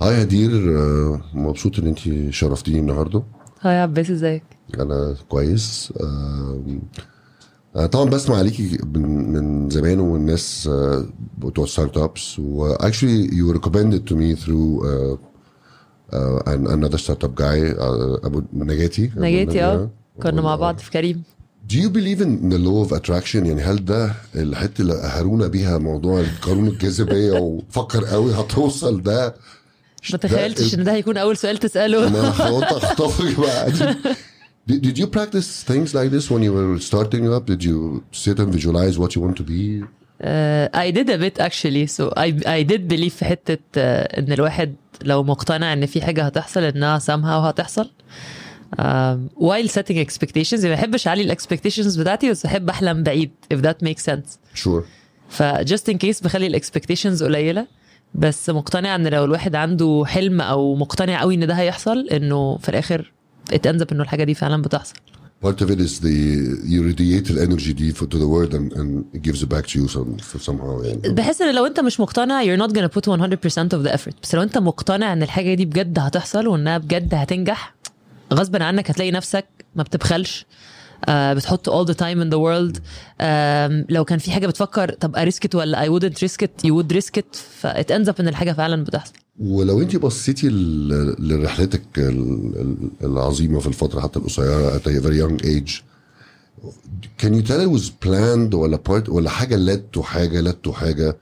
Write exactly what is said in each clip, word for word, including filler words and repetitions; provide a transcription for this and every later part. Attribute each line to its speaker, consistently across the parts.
Speaker 1: هاي هدير، آه، مبسوط ان انتي شرفتيني النهارده.
Speaker 2: هاي عباس، ازيك؟
Speaker 1: انا كويس. آه، طبعا بسمع عليكي من, من زمان، والناس آه، بتوع ستارت ابس، و actually you recommended to me through uh, uh, an, another startup guy, uh, ابو نجاتي
Speaker 2: نجاتي اه
Speaker 1: أبو
Speaker 2: كنا مع
Speaker 1: ال-
Speaker 2: بعض في كريم.
Speaker 1: Do you believe in the law of attraction؟ يعني هل ده الحته اللي قهرونا بيها موضوع قانون الجاذبيه وفكر قوي هتوصل ده؟
Speaker 2: ما تخيلتش ان ده هيكون اول سؤال تسأله.
Speaker 1: ما انا حاولت اخطفك بقى. Did, did you practice things like this when you were starting up? Did you sit and visualize what you want to be?
Speaker 2: uh, I did a bit actually, so I I did believe في حتة uh, ان الواحد لو مقتنع ان في حاجة هتحصل انها somehow هتحصل. um, while setting expectations، ما بحبش اعلي ال expectations بتاعتي، بس بحب احلم بعيد if that makes sense.
Speaker 1: Sure.
Speaker 2: ف just in case بخلي ال expectations قليلة، بس مقتنع ان لو الواحد عنده حلم او مقتنع قوي ان ده هيحصل، انه في الاخر it ends up انه الحاجة دي فعلا بتحصل.
Speaker 1: Part of it is the you radiate the energy deep to the world and, and it gives it back to you some, somehow. يعني.
Speaker 2: بحس ان لو انت مش مقتنع you're not gonna put one hundred percent of the effort، بس لو انت مقتنع ان الحاجة دي بجد هتحصل وانها بجد هتنجح، غصبا عنك هتلاقي نفسك ما بتبخلش، آه بتحط all the time in the world. آه لو كان في حاجة بتفكر طب أريسكت ولا I wouldn't risk it you would risk it، ف it ends up ان الحاجة فعلا بتحصل.
Speaker 1: ولو انت بصيتي ل- لرحلتك ال- ال- العظيمة في الفترة حتى القصيرة at a very young age, can you tell it was planned ولا part ولا حاجة led to حاجة led to حاجة؟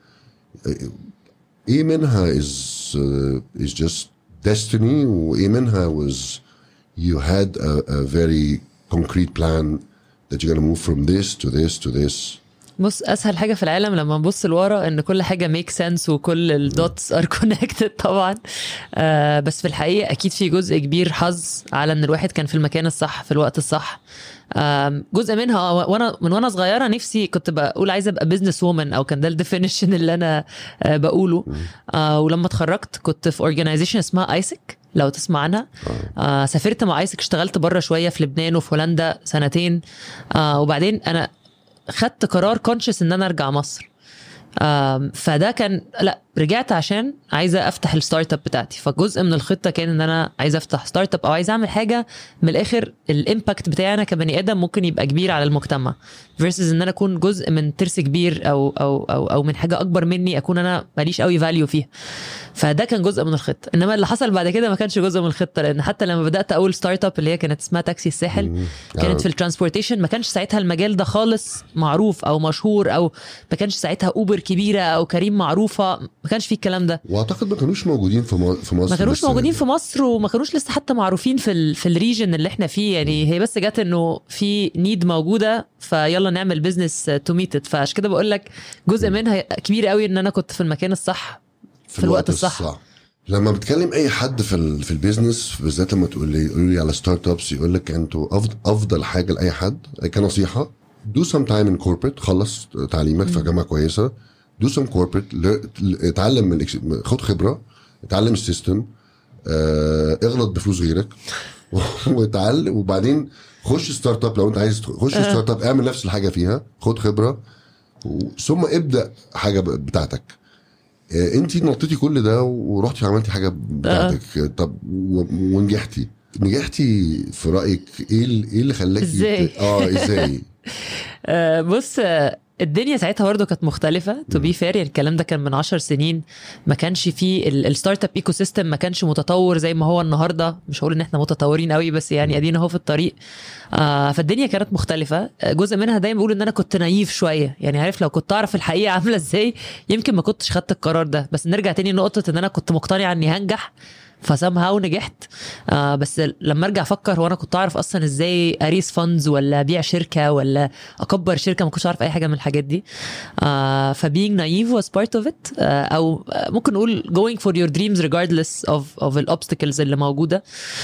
Speaker 1: ايه منها is uh, is just destiny، وايه منها was you had a, a very concrete plan that you're gonna move from this to this to this.
Speaker 2: بص، اسهل حاجه في العالم لما نبص لورا ان كل حاجه ميك سنس وكل الدوتس ار كونكتد طبعا. آه بس في الحقيقه اكيد في جزء كبير حظ على ان الواحد كان في المكان الصح في الوقت الصح. آه جزء منها وانا من وانا صغيره نفسي كنت بقول عايزه ابقى بزنس وومن، او كان ده الديفينيشن اللي انا آه بقوله. آه ولما اتخرجت كنت في اورجانيزيشن اسمها ايسك، لو تسمع عنها. آه سافرت مع ايسك، اشتغلت بره شويه في لبنان وفي هولندا سنتين. آه وبعدين انا خدت قرار كونشس ان انا ارجع مصر. فده كان لا رجعت عشان عايزه افتح الستارت اب بتاعتي، فجزء من الخطه كان ان انا عايزه افتح ستارت اب او عايزه اعمل حاجه من الاخر الامباكت بتاعي انا كبني ادم ممكن يبقى كبير على المجتمع، فيرسز ان انا اكون جزء من ترس كبير او او او او من حاجه اكبر مني اكون انا ماليش قوي فاليو فيها. فده كان جزء من الخطه، انما اللي حصل بعد كده ما كانش جزء من الخطه، لان حتى لما بدات اول ستارت اب اللي هي كانت اسمها تاكسي الساحل كانت في الترانسبورتيشن، ما كانش ساعتها المجال ده خالص معروف او مشهور، او ما كانش ساعتها اوبر كبيره او كريم معروفه، ما كانش فيه الكلام ده.
Speaker 1: واعتقد ما كانوش موجودين في م- في مصر،
Speaker 2: ما كانوش موجودين في مصر، وما كانوش لسه حتى معروفين في ال في الريجن اللي احنا فيه. يعني هي بس جت انه في نيد موجوده، فيلا نعمل بزنس تو ميت ات. فعشان كده بقول لك جزء منها كبير قوي ان انا كنت في المكان الصح في, في الوقت الصح, الصح.
Speaker 1: لما بتكلم اي حد في ال في البيزنس بالذات، لما تقول لي يقول لي على ستارت ابس، يقول لك انتوا افضل افضل حاجه لاي حد كنصيحه، do some time in corporate، خلص تعليمك في جامعه كويسه، do some corporate، اتعلم من خد خبره، اتعلم السيستم، اه اغلط بفلوس غيرك وتعلم، وبعدين خش ستارت اب. لو انت عايز تخش ستارت اب اعمل نفس الحاجه فيها، خد خبره، ثم ابدا حاجه بتاعتك. انتي نطيتي كل ده ورحتي عملتي حاجه بتاعتك. أه. طب ونجحتي نجحتي في رايك ايه ايه اللي خلاكي
Speaker 2: ازاي؟
Speaker 1: اه ازاي؟
Speaker 2: آه بص، الدنيا ساعتها برضه كانت مختلفة تو بي فير. الكلام ده كان من عشر سنين، ما كانش فيه الستارت اب ايكو سيستم، ما كانش متطور زي ما هو النهارده. مش هقول ان احنا متطورين قوي، بس يعني ادينا اهو في الطريق. آه فالدنيا كانت مختلفة. جزء منها دايما بقول ان انا كنت نايف شويه، يعني عارف لو كنت اعرف الحقيقه عامله ازاي يمكن ما كنتش خدت القرار ده. بس نرجع تاني نقطه ان انا كنت مقتنع اني هنجح، فسامها ونجحت. آه بس لما ارجع افكر هو انا كنت اعرف اصلا ازاي اريس فاندز ولا ابيع شركه ولا اكبر شركه؟ ما كنتش اعرف اي حاجه من الحاجات دي. آه فbeing naive was part of it. آه او ممكن نقول going for your dreams regardless of of the obstacles اللي موجوده.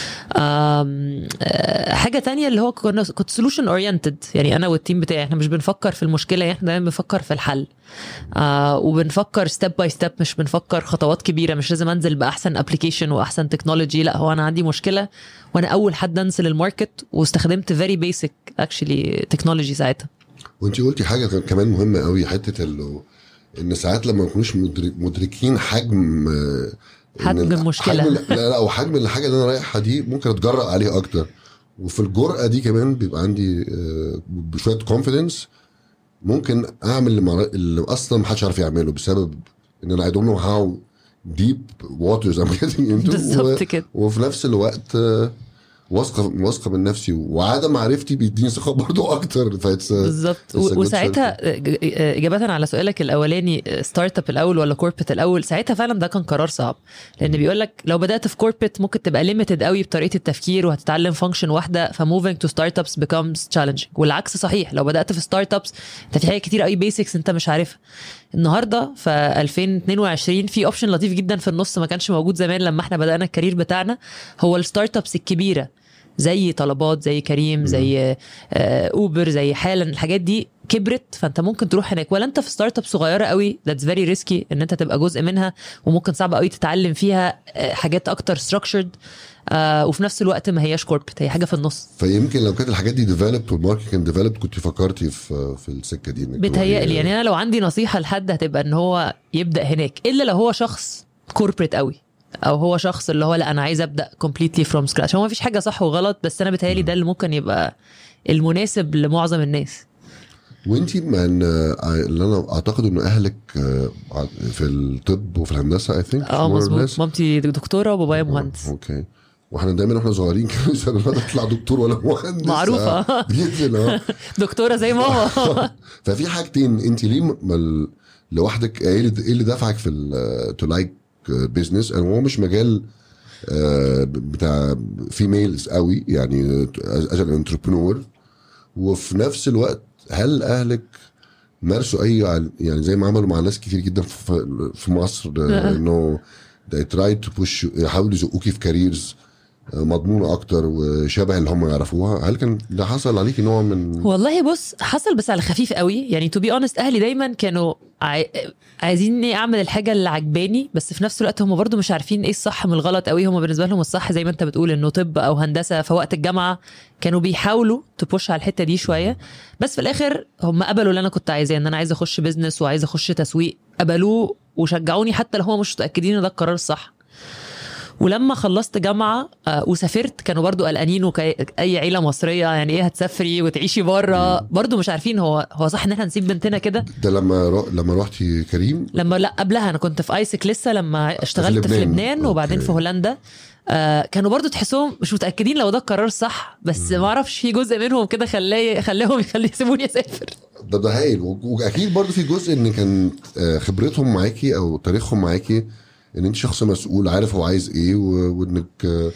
Speaker 2: آه حاجه تانية اللي هو كنت solution oriented، يعني انا والتيم بتاعي احنا مش بنفكر في المشكله، احنا دايما بنفكر في الحل. آه وبنفكر ستيب باي ستيب، مش بنفكر خطوات كبيره. مش لازم انزل باحسن ابلكيشن واحسن تكنولوجي، لا هو انا عندي مشكله وانا اول حد انزل الماركت، واستخدمت فيري بيسك اكشلي تكنولوجي ساعتها.
Speaker 1: وانتي قلتي حاجه كمان مهمه قوي، حته اللي ان ساعات لما ما نكونوش مدركين حجم
Speaker 2: حجم المشكله.
Speaker 1: حجم لا لا وحجم الحاجه اللي انا رايحها دي ممكن اتجرأ عليها اكتر، وفي الجرأه دي كمان بيبقى عندي بشويه كونفيدنس ممكن اعمل اللي اصلا محدش عارف يعمله بسبب ان انا I don't know how deep waters I'm getting into.
Speaker 2: بالظبط كده.
Speaker 1: وفي نفس الوقت واثقه واثقه من نفسي، وعدم معرفتي بيديني ثقه برضو اكتر.
Speaker 2: بالظبط. وساعتها اجابه على سؤالك الاولاني ستارت اب الاول ولا كوربريت الاول، ساعتها فعلا ده كان قرار صعب، لان بيقول لك لو بدات في كوربريت ممكن تبقى ليميتد قوي بطريقه التفكير وهتتعلم فانكشن واحده، فموفينج تو ستارت ابس becomes challenging. والعكس صحيح، لو بدات في ستارت ابس انت في حاجات كتير قوي بيسكس انت مش عارفها. النهارده في ألفين واثنين وعشرين في اوبشن لطيف جدا في النص ما كانش موجود زمان لما احنا بدانا الكارير بتاعنا، هو الستارت ابس الكبيره زي طلبات، زي كريم، زي اوبر، زي حالا. الحاجات دي كبرت فانت ممكن تروح هناك، ولا انت في ستارت اب صغيره قوي that's very risky ان انت تبقى جزء منها، وممكن صعب قوي تتعلم فيها حاجات اكتر structured، آه وفي نفس الوقت ما هياش كوربريت، هي حاجه في النص.
Speaker 1: فيمكن لو كانت الحاجات دي ديفلوبد والماركت كان ديفلوبد كنت فكرتي في في السكه دي.
Speaker 2: بتهيألي يعني انا لو عندي نصيحه لحد هتبقى ان هو يبدا هناك، الا لو هو شخص كوربريت قوي، او هو شخص اللي هو لا انا عايز ابدا completely from scratch. هو ما فيش حاجه صح وغلط، بس انا بتهيألي ده اللي ممكن يبقى المناسب لمعظم الناس.
Speaker 1: وانتي من اللي انا اعتقد انه اهلك في الطب وفي الهندسه I think.
Speaker 2: اه مظبوط، مامتي دكتوره وبابايا مهندس.
Speaker 1: اوكي. واحنا دايما واحنا صغيرين كانوا يسالوا لا تطلع دكتور ولا مهندس،
Speaker 2: معروفه
Speaker 1: جدا
Speaker 2: دكتوره زي ماما.
Speaker 1: ففي حاجتين، انت ليه لوحدك ايه اللي دفعك في تو لايك بيزنس؟ هو مش مجال بتاع فيميلز قوي يعني از ان انتربرنور، وفي نفس الوقت هل اهلك مارسوا اي يعني زي ما عملوا مع ناس كتير جدا في مصر انه they try to push يحاولوا يزقوكي في كاريرز مضمونة أكتر وشبه اللي هم يعرفوها؟ هل كان ده حصل عليك نوع من؟
Speaker 2: والله بص، حصل بس على خفيف قوي يعني. to be honest أهلي دايما كانوا عاي... عايزيني أعمل الحاجة اللي عجباني، بس في نفس الوقت هم برضو مش عارفين إيه الصح من الغلط قوي. هم بالنسبة لهم الصح زي ما أنت بتقول إنه طب أو هندسة، فوقت الجامعة كانوا بيحاولوا تبوش على الحتة دي شوية، بس في الآخر هم قبلوا اللي أنا كنت عايزاه، إن أنا عايزة أخش بيزنس وعايزة أخش تسويق. قبلوه وشجعوني حتى لو هم مش متأكدين إن ده القرار الصح. ولما خلصت جامعة وسافرت كانوا برضو قلقانين، وكأي عيلة مصرية يعني ايه هتسافري وتعيشي برا، برضو مش عارفين هو هو صح ان احنا نسيب بنتنا كده.
Speaker 1: ده لما رو... لما روحتي كريم؟
Speaker 2: لما لا قبلها انا كنت في ايسك لسه، لما اشتغلت في لبنان, في لبنان وبعدين في هولندا. آه كانوا برضو تحسهم مش متأكدين لو ده القرار صح، بس ما اعرفش في جزء منهم كده خلاه خلاهم يخلي يسيبوني اسافر.
Speaker 1: ده ده هايل. واكيد برضو في جزء ان كان خبرتهم معاكي او تاريخهم معاكي ان انت شخص مسؤول عارف هو عايز ايه، وانك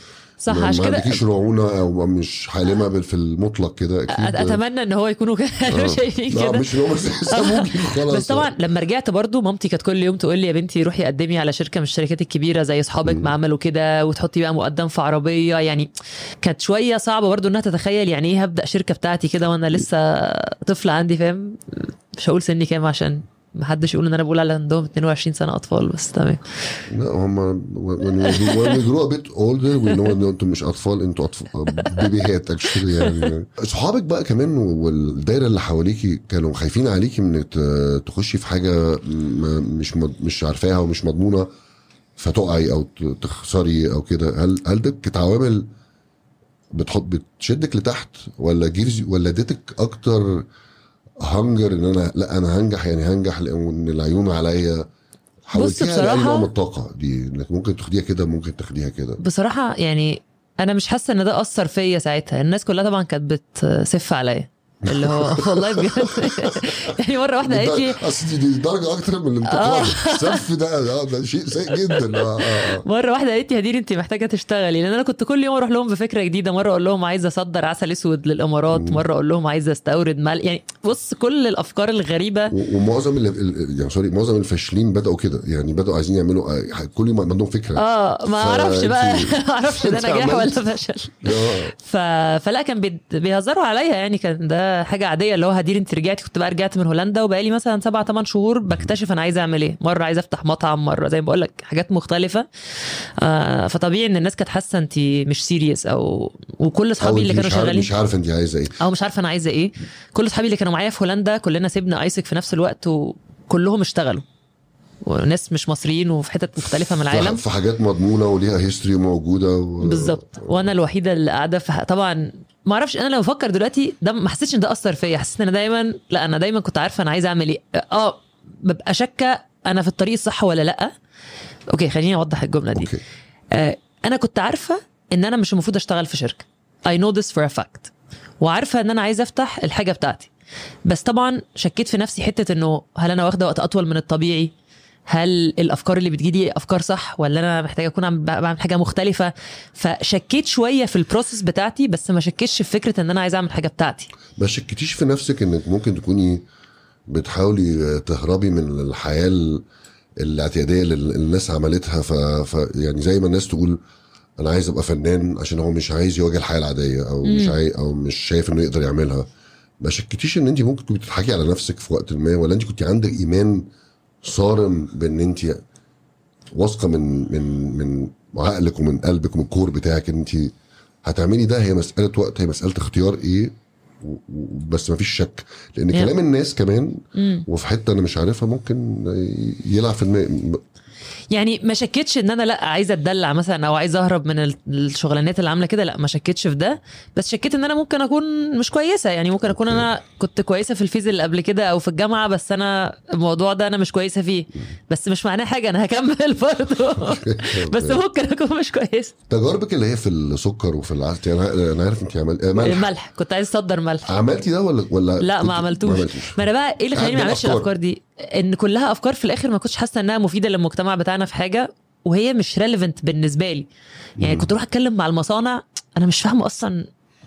Speaker 2: صح
Speaker 1: ما
Speaker 2: عشان كده
Speaker 1: عندكيش رعونه او مش حالمه في المطلق كده. اكيد
Speaker 2: اتمنى ان هو يكونوا كانوا شايفين كده،
Speaker 1: مش هو سابوكي خلاص.
Speaker 2: بس طبعا لما رجعت برضو مامتي كانت كل يوم تقول لي يا بنتي روحي قدمي على شركه من الشركات الكبيره زي اصحابك ما عملوا كده، وتحطي بقى مقدم في عربيه. يعني كانت شويه صعبه برضو انها تتخيل يعني ايه هبدا شركه بتاعتي كده وانا لسه طفله عندي، فاهم؟ مش هقول سني كام عشان ما حدش يقول ان انا بقول على عندهم اثنين وعشرين سنه اطفال، بس تمام.
Speaker 1: لا هم when we grow a bit older we know ان انتم مش اطفال، انتوا اطفال بيبيهات اكشلي يعني. صحابك بقى كمان والدايره اللي حواليكي كانوا خايفين عليكي من تخشي في حاجه مش مش عارفاها ومش مضمونه فتقعي او تخسري او كده؟ هل هل ده كعوامل بتحط بتشدك لتحت، ولا جيرز ولا اديتك اكتر هنجر ان انا لا انا هنجح يعني هنجح لان العيون عليا؟ حاولتيها لأي نوع من الطاقه دي انك ممكن تاخديها كده ممكن تاخديها كده؟
Speaker 2: بصراحه يعني انا مش حاسه ان ده اثر فيا ساعتها. الناس كلها طبعا كانت بتسف عليا اللي هو والله بجد يعني مره واحده قالت لي
Speaker 1: اصل دي درجه اكتر من الانتقاد. السف ده ده شيء سيء جدا. آه آه.
Speaker 2: مره واحده قالت لي هدير انت محتاجه تشتغلي، لان انا كنت كل يوم اروح لهم بفكره جديده. مره اقول لهم عايزه اصدر عسل اسود للامارات، مره اقول لهم عايزه استورد مال. يعني بص كل الافكار الغريبه.
Speaker 1: ومعظم يعني سوري معظم الفاشلين بداوا كده، يعني بداوا عايزين يعملوا كل يوم عندهم فكره.
Speaker 2: اه ما اعرفش بقى ما اعرفش ده نجاح ولا فشل. ف... فلا كان بيهزروا عليا يعني، كان ده حاجه عاديه اللي هو هدير انت رجعتي. كنت بقى رجعت من هولندا وبقالي مثلا سبعة ثمان شهور بكتشف انا عايزه اعمل ايه. مره عايزه افتح مطعم، مره زي ما بقول لك حاجات مختلفه. آه فطبيعي ان الناس كانت حاسه انت مش سيريس، او وكل اصحابي اللي كانوا شغالين
Speaker 1: مش عارفه انت عايزه ايه،
Speaker 2: او مش عارفه انا عايزه ايه. كل اصحابي اللي كانوا معايا في هولندا كلنا سيبنا ايسك في نفس الوقت وكلهم اشتغلوا. وناس مش مصريين وفي حتت مختلفه من العالم
Speaker 1: في حاجات مضمونه وليها هيستوري موجوده و...
Speaker 2: بالظبط. وانا الوحيده اللي قاعده في طبعا ما اعرفش. انا لو بفكر دلوقتي ده ما حسيتش ان ده اثر فيا. حسيت ان انا دايما لا انا دايما كنت عارفه انا عايزه اعمل ايه. اه ببقى شاكه انا في الطريق الصح ولا لا. اوكي خليني اوضح الجمله دي. آه انا كنت عارفه ان انا مش المفروض اشتغل في شركه. I know this for a fact. وعارفه ان انا عايزه افتح الحاجه بتاعتي. بس طبعا شكيت في نفسي حته انه هل انا واخده وقت اطول من الطبيعي؟ هل الافكار اللي بتجيلي افكار صح ولا انا محتاجه اكون بعمل حاجه مختلفه؟ فشكيت شويه في البروسيس بتاعتي بس ما شكيتش في فكره ان انا عايزه اعمل حاجه بتاعتي.
Speaker 1: ما شكيتيش في نفسك انك ممكن تكوني بتحاولي تهربي من الحياه الاعتياديه اللي الناس عملتها؟ ف... ف يعني زي ما الناس تقول انا عايز ابقى فنان عشان هو مش عايز يواجه الحياه العاديه او مم. مش عايز او مش شايف انه يقدر يعملها. ما شكيتيش ان انت ممكن تكوني بتضحكي على نفسك في وقت ما؟ ولا انت كنت عندك ايمان صارم بان انت واثقه من من من عقلك ومن قلبك ومن الكور بتاعك ان انت هتعملي ده؟ هي مساله وقت، هي مساله اختيار ايه بس ما فيش شك. لان yeah. كلام الناس كمان mm. وفي حته انا مش عارفها ممكن يلعب في الماء.
Speaker 2: يعني ما شكتش ان انا لا عايزه اتدلع مثلا او عايزه اهرب من الشغلانات اللي عامله كده. لا ما شكتش في ده. بس شكيت ان انا ممكن اكون مش كويسه. يعني ممكن اكون انا كنت كويسه في الفيز اللي قبل كده او في الجامعه بس انا الموضوع ده انا مش كويسه فيه. بس مش معناه حاجه انا هكمل برضه. بس ممكن اكون مش كويسه.
Speaker 1: تجاربك اللي هي في السكر وفي العسل يعني انا عارف انت عملت
Speaker 2: ملح. ملح كنت عايز اصدر ملح.
Speaker 1: عملتي ده ولا ولا
Speaker 2: لا ما عملتوش. ما انا بقى ايه اللي خلاني ما اعملش الافكار دي ان كلها افكار في الاخر ما كنتش حاسه انها مفيده للمجتمع بتاعنا في حاجه وهي مش ريليفنت بالنسبه لي. يعني كنت اروح اتكلم مع المصانع انا مش فاهمه اصلا،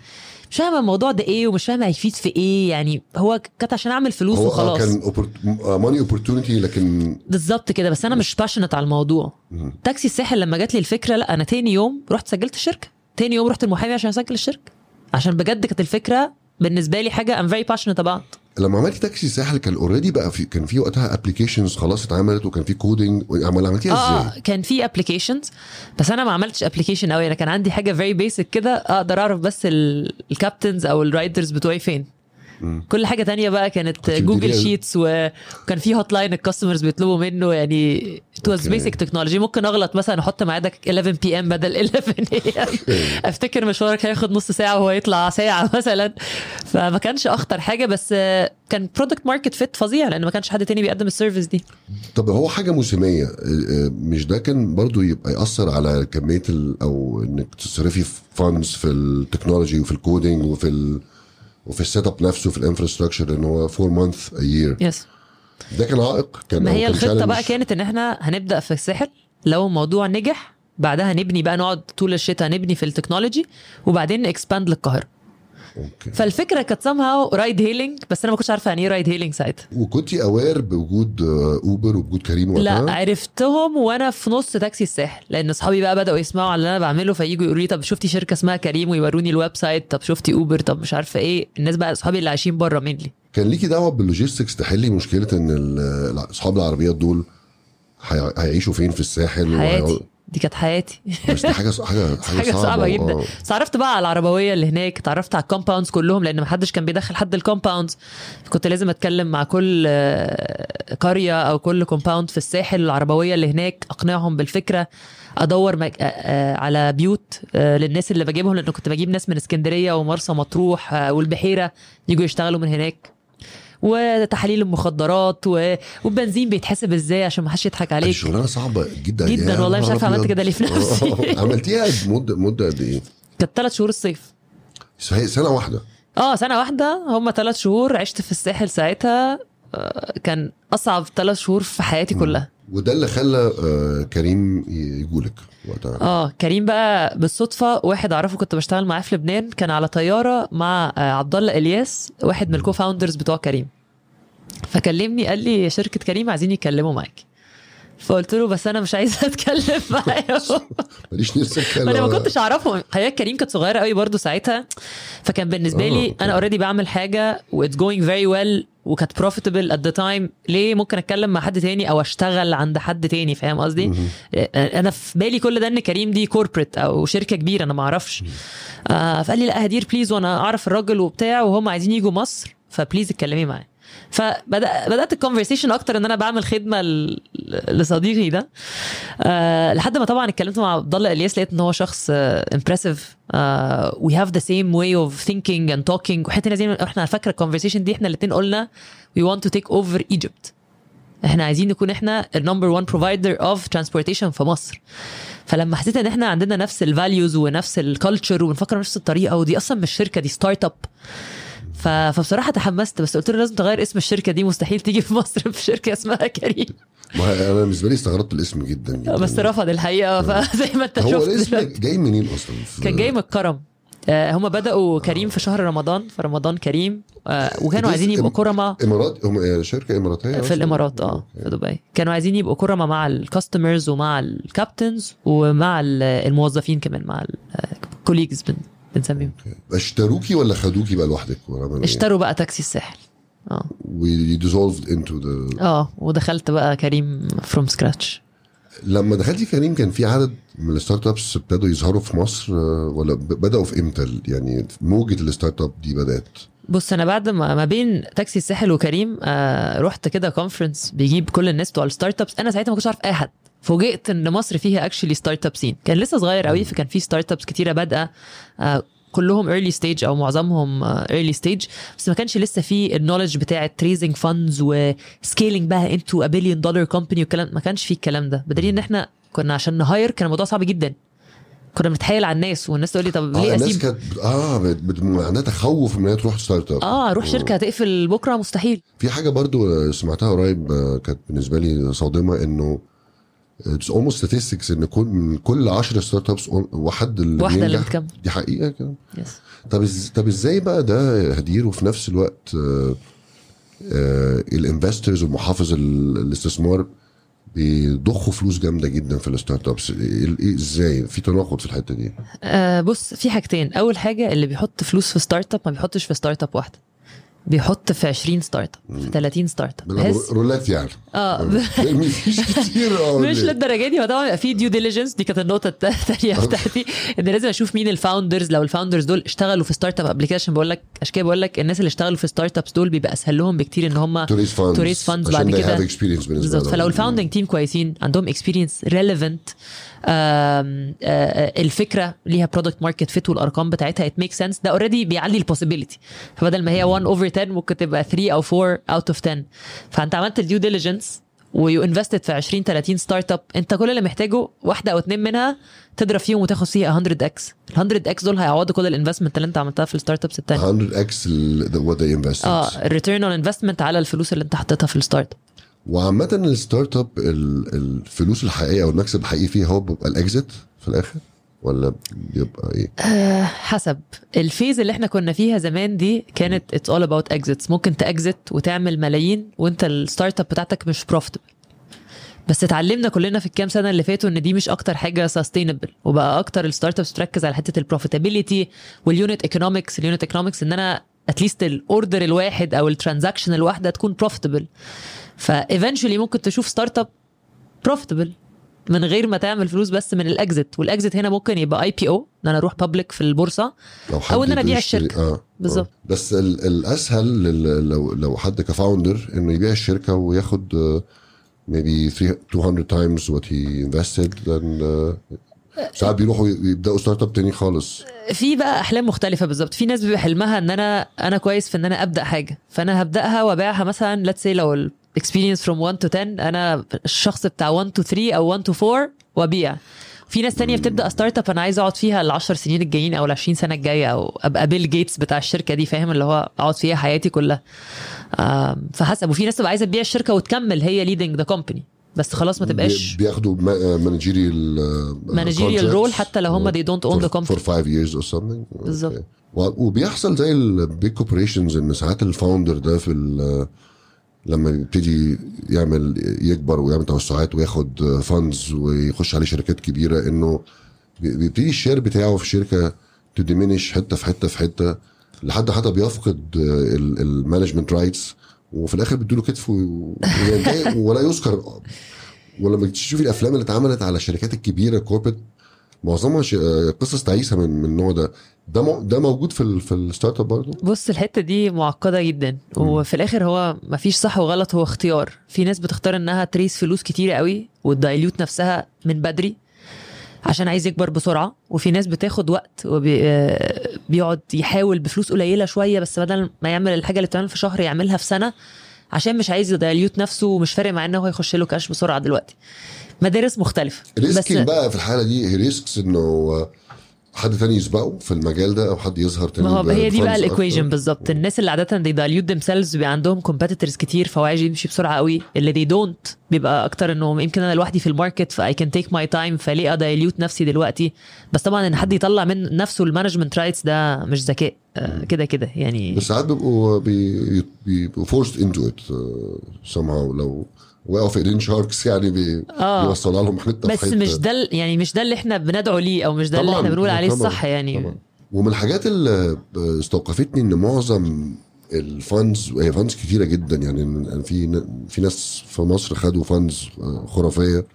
Speaker 2: مش فاهمه الموضوع ده ايه ومش فاهمه هيفيد في ايه. يعني هو كانت عشان اعمل فلوس
Speaker 1: هو
Speaker 2: وخلاص.
Speaker 1: كان ماني اوبورتونيتي لكن
Speaker 2: بالظبط كده. بس انا مش باشنت على الموضوع. مم. تاكسي الساحل لما جات لي الفكره لا انا تاني يوم رحت سجلت الشركه. تاني يوم رحت المحامي عشان اسجل الشركه عشان بجد كانت الفكره بالنسبه لي حاجه I'm very passionate about.
Speaker 1: لما عملتي تاكسي الساحل كان اوريدي بقى في كان في وقتها ابلكيشنز خلاص اتعملت وكان في كودينج عملتيها ازاي؟
Speaker 2: اه كان في ابلكيشنز بس انا ما عملتش ابلكيشن قوي. انا كان عندي حاجه very basic كده اقدر اعرف بس الكابتنز او الرايدرز بتوعي فين. م. كل حاجه تانية بقى كانت جوجل شيتس وكان في هوت لاين الكاستمرز بيطلبوا منه. يعني it was basic technology. ممكن اغلط مثلا احط ميعادك إحدى عشر بي ام بدل إحدى عشر إيه إم. افتكر مشوارك هياخد نص ساعه وهو يطلع ساعه مثلا. فما كانش اخطر حاجه بس كان برودكت ماركت فيت فظيع لان ما كانش حد تاني بيقدم السيرفيس دي.
Speaker 1: طب هو حاجه موسميه مش ده كان برضو يبقى ياثر على كميه او انك تصرفي فاندز في التكنولوجي وفي الكودينج وفي ال وفي السيت اب نفسه في الانفراستراكشر ان هو four months a year.
Speaker 2: يس.
Speaker 1: ده كان عائق. كان
Speaker 2: ما هي الخطه بقى كانت ان احنا هنبدا في الساحل لو الموضوع نجح بعدها نبني بقى نقعد طول الشتاء نبني في التكنولوجي وبعدين اكسباند للقاهره. اوكي. فالفكره كانت somehow رايد هيلينج بس انا ما كنتش عارفه يعني ايه رايد هيلينج ساعتها.
Speaker 1: وكنتي اوير بوجود اوبر وبوجود كريم وقتها؟
Speaker 2: لا عرفتهم وانا في نص تاكسي الساحل لان اصحابي بقى بداوا يسمعوا على اللي انا بعمله فييجوا يقولوا لي طب شفتي شركه اسمها كريم ويوروني الويب سايت. طب شفتي اوبر؟ طب مش عارفه ايه. الناس بقى اصحابي اللي عايشين بره منلي.
Speaker 1: كان ليكي دعوه باللوجيستكس تحلي مشكله ان اصحاب العربيات دول هيعيشوا فين في الساحل؟
Speaker 2: حياتي دي كانت حياتي.
Speaker 1: بس دي حاجه حاجه
Speaker 2: حاجه صعبه, صعبة جدا. تعرفت بقى على العربويه اللي هناك. تعرفت على الكومباوندز كلهم لان ما حدش كان بيدخل حد الكومباوندز. كنت لازم اتكلم مع كل قريه او كل كومباوند في الساحل العربويه اللي هناك اقنعهم بالفكره. ادور مك... على بيوت للناس اللي بجيبهم لانه كنت بجيب ناس من اسكندريه ومرسى مطروح والبحيره يجوا يشتغلوا من هناك. وتحليل المخدرات والبنزين بيتحسب ازاي عشان ما حدش يضحك عليك.
Speaker 1: الشغلانه صعبه جدا
Speaker 2: جدا والله. مش عارفه عملت كده ليه في نفسي.
Speaker 1: عملتيها مده مده قد ايه؟
Speaker 2: كانت ثلاث شهور الصيف.
Speaker 1: سنه واحده؟ اه
Speaker 2: سنه واحده. هم ثلاث شهور عشت في الساحل ساعتها. كان اصعب ثلاث شهور في حياتي كلها.
Speaker 1: وده اللي خلى كريم يجولك وقتها؟
Speaker 2: اه كريم بقى بالصدفه واحد اعرفه كنت بشتغل معاه في لبنان كان على طياره مع عبد الله الياس واحد من الكوفاوندرز بتوع كريم. فكلمني قال لي شركه كريم عايزين يكلموا معاك. فقلت له بس انا مش عايزه اتكلم معاهم.
Speaker 1: ماليش نفسي اتكلم.
Speaker 2: انا ما كنتش اعرفهم. حياه كريم كانت صغيره قوي برضو ساعتها. فكان بالنسبه لي آه. انا اوريدي بعمل حاجه و it's going very well وكانت profitable at the time. ليه ممكن اتكلم مع حد تاني او اشتغل عند حد تاني؟ فاهم قصدي؟ انا في بالي كل ده ان كريم دي كوربريت او شركه كبيره انا ما اعرفش. آه فقال لي لا هدير بليز وانا اعرف الراجل وبتاع وهم عايزين يجوا مصر فبليز اتكلمي معاه. فبدأ بدات الكونفرسيشن اكتر ان انا بعمل خدمه ل- لصديقي ده. أه لحد ما طبعا اتكلمت مع عبد الله الياس لقيت ان هو شخص امبرسيف. وي هاف ذا سيم واي اوف ثينكينج اند توكينج. وحتى لازم احنا فاكره الكونفرسيشن دي احنا الاثنين قلنا we want to take over Egypt. احنا عايزين نكون احنا النمبر وان بروفايدر اوف ترانسبورتيشن في مصر. فلما حسيت ان احنا عندنا نفس الفاليوز ونفس الكالتشر ونفكر نفس الطريقه ودي اصلا مش شركه دي ستارت اب. ف... فبصراحه تحمست بس قلت له لازم تغير اسم الشركه دي مستحيل تيجي في مصر في شركه اسمها كريم.
Speaker 1: ما انا بالنسبه لي استغربت الاسم جدا, جداً.
Speaker 2: بس رفض الحقيقه فزي ما انت شفت.
Speaker 1: هو الاسم جاي منين اصلا؟
Speaker 2: كان جاي من الكرم. هم بدأوا كريم في شهر رمضان في رمضان كريم. وكانوا عايزين يبقوا كرمة
Speaker 1: امارات. هم شركه اماراتيه
Speaker 2: في الامارات اه في دبي. كانوا عايزين يبقوا كرمة مع الكاستمرز ومع الكابتنز ومع الموظفين كمان مع الكوليجز بنسميهم.
Speaker 1: اشتروكي ولا خدوكي بقى لوحدك؟
Speaker 2: اشتروا بقى تاكسي الساحل اه
Speaker 1: we dissolved into the
Speaker 2: اه ودخلت بقى كريم from scratch.
Speaker 1: لما دخلتي كريم كان في عدد من الستارت ابس ابتدوا يظهروا في مصر ولا بدأوا في امتى؟ يعني موجة الستارت اب دي بدأت.
Speaker 2: بص انا بعد ما ما بين تاكسي الساحل وكريم آه رحت كده كونفرنس بيجيب كل الناس بتوع الستارت ابس. انا ساعتها ما كنتش عارف اي حد. فوجئت ان مصر فيها اكشلي ستارت اب سين. كان لسه صغير قوي فكان في ستارت ابس كتيره بادئه آه كلهم early stage او معظمهم early stage بس ما كانش لسه في النولج بتاعه raising funds وسكيلينج بقى into a billion dollar company والكلام. ما كانش فيه الكلام ده بدليل ان احنا كنا عشان نهاير كان الموضوع صعب جدا. كنا بنتحايل على الناس والناس تقول لي طب ليه
Speaker 1: آه
Speaker 2: اسيب
Speaker 1: الناس كانت اه عندها تخوف ان هي تروح ستارت اب.
Speaker 2: اه اروح شركه هتقفل بكره مستحيل.
Speaker 1: في حاجه برضو سمعتها قريب كانت بالنسبه لي صادمه انه it's almost statistics ان كل من كل عشرة ستارت ابس واحد اللي
Speaker 2: واحده اللي
Speaker 1: بينجح.
Speaker 2: بتكمل.
Speaker 1: دي حقيقه كده.
Speaker 2: yes.
Speaker 1: طب إز... طب ازاي بقى ده هدير وفي نفس الوقت آه آه الانفسترز ومحافظ الاستثمار بيضخوا فلوس جامده جدا في الستارت ابس؟ ازاي في تناقض في الحته دي؟
Speaker 2: آه بص في حاجتين. اول حاجه اللي بيحط فلوس في ستارت اب ما بيحطش في ستارت اب واحده. بيحط في عشرين ستارت اب في ثلاثين ستارت اب
Speaker 1: بحس رولات يعني
Speaker 2: اه
Speaker 1: مش كتير
Speaker 2: مش للدرجه دي. طبعا في ديو ديليجنس دي كانت النقطه الثانيه بتاعتي ان لازم اشوف مين الفاوندرز. لو الفاوندرز دول اشتغلوا في ستارت اب ابلكيشن بقول لك عشان كده بقول لك الناس اللي اشتغلوا في ستارت ابس دول بيبقى اسهل لهم بكتير ان هم
Speaker 1: توريس فاندز
Speaker 2: توريس فاندز بعد كده بالظبط. فلو الفاوندنج تيم كويسين عندهم اكسبيرينس ريليفنت الفكره ليها برودكت ماركت فيت والارقام بتاعتها ات ميك سنس ده اوريدي بيعلي البوسيبيليتي. فبدل ما هي واحد اوفر عشرة ممكن تبقى ثلاثة او أربعة اوت اوف عشرة. فانت عملت الديو ديليجنس ويو انفستد في عشرين ثلاثين ستارت اب. انت كل اللي محتاجه واحده او اتنين منها تضرب فيهم وتاخد فيها مية اكس. ال مية اكس دول هيعوضوا كل الانفستمنت اللي انت عملتها في الستارت ابس الثانيه.
Speaker 1: مية اكس what they invested.
Speaker 2: اه الريتيرن اون انفستمنت على الفلوس اللي انت حطيتها في الستارت اب.
Speaker 1: وعامه الستارت اب الفلوس الحقيقيه او المكسب الحقيقي فيه هو بيبقى الاكزيت في الاخر ولا بيبقى ايه؟
Speaker 2: أه حسب الفيز اللي احنا كنا فيها زمان دي كانت it's all about exits. ممكن تأكزت وتعمل ملايين وانت الستارت اب بتاعتك مش profitable. بس اتعلمنا كلنا في الكام سنه اللي فاتوا ان دي مش اكتر حاجه sustainable. وبقى اكتر الستارت ابس تركز على حته البروفيتابيليتي واليونت ايكونومكس. اليونت ايكونومكس ان انا اتليست الاوردر الواحد او الترانزاكشن الواحده تكون profitable. فايفنشولي ممكن تشوف ستارت اب profitable من غير ما تعمل فلوس بس من الاكزيت. والاكزيت هنا ممكن يبقى اي بي او ان انا اروح بابليك في البورصه او ان انا ابيع الشركه.
Speaker 1: آه.
Speaker 2: بالظبط.
Speaker 1: آه. بس الاسهل لو لو حد كفاوندر انه يبيع الشركه وياخد maybe two hundred times what he invested then uh, ساعات بيروحوا يبداوا ستارت اب تاني خالص.
Speaker 2: في بقى احلام مختلفه. بالظبط. في ناس بيبقى حلمها ان انا انا كويس في ان انا ابدا حاجه فانا هبداها وابيعها مثلا let's say لو experience from one to ten انا الشخص بتاع one to three او one to four وابيع. في ناس تانية بتبدا ستارت اب انا عايز اقعد فيها العشر سنين الجايين او العشرين سنه الجايه او ابقى بيل جيتس بتاع الشركه دي فاهم اللي هو اقعد فيها حياتي كلها. فحسب. وفي ناس تبقى عايزه تبيع الشركه وتكمل هي ليدنج ذا كومباني بس خلاص ما تبقاش
Speaker 1: بياخدوا مانجيريال
Speaker 2: مانجيريال رول حتى لو هم they don't own the company
Speaker 1: for five years or something.
Speaker 2: بالظبط.
Speaker 1: وبيحصل زي البيج كوربوريشنز ان ساعات الفاوندر ده في لما يبتدي يعمل يكبر ويعمل توسعات وياخد فاندز ويخش عليه شركات كبيره انه بيبتدي الشير بتاعه في الشركه تدمنش حته في حته في حته لحد حتى بيفقد المانجمنت رايتس وفي الاخر بيدوا له كتف ولا يذكر. ولما تشوفي الافلام اللي اتعملت على الشركات الكبيره كوربريت معظمها ش... قصص تعيسه من من النوع ده. ده م... ده موجود في ال... في الستارت اب برضه.
Speaker 2: بص الحته دي معقده جدا، وفي الاخر هو مفيش صح وغلط، هو اختيار. في ناس بتختار انها تريس فلوس كتير قوي وتدايلوت نفسها من بدري عشان عايز يكبر بسرعه، وفي ناس بتاخد وقت وبيقعد يحاول بفلوس قليله شويه، بس بدل ما يعمل الحاجه اللي بتعمل في شهر يعملها في سنه، عشان مش عايز يدايلوت نفسه ومش فارق مع انه هو يخش له كاش بسرعه دلوقتي. مدارس مختلفه.
Speaker 1: بس بقى في الحاله دي ريسكس انه حد تاني يسبقه في المجال ده او حد يظهر تاني.
Speaker 2: ما هو هي دي بقى الايكويشن بالظبط. الناس اللي عاده دي دايلوت themselves بيبقى عندهم كومبيتيتورز كتير، فهو عايز يمشي بسرعه قوي. اللي دي دونت بيبقى اكتر انه يمكن انا لوحدي في الماركت فاي كان تيك ماي تايم، فليه ادايلوت نفسي دلوقتي. بس طبعا ان حد يطلع من نفسه المانجمنت رايتس ده مش ذكاء كده كده يعني.
Speaker 1: بس ساعات بيبقوا بيبقوا فورست انتو ات somehow لو وقعوا في ايدين شاركس يعني بي آه. بيوصلوا لهم حته
Speaker 2: بس مش ده يعني مش ده اللي احنا بندعو ليه او مش ده اللي احنا بنقول عليه الصح يعني طبعًا.
Speaker 1: ومن الحاجات اللي استوقفتني ان معظم الفاندز وهي فاندز كتيره جدا يعني في في ناس في مصر خدوا فاندز خرافيه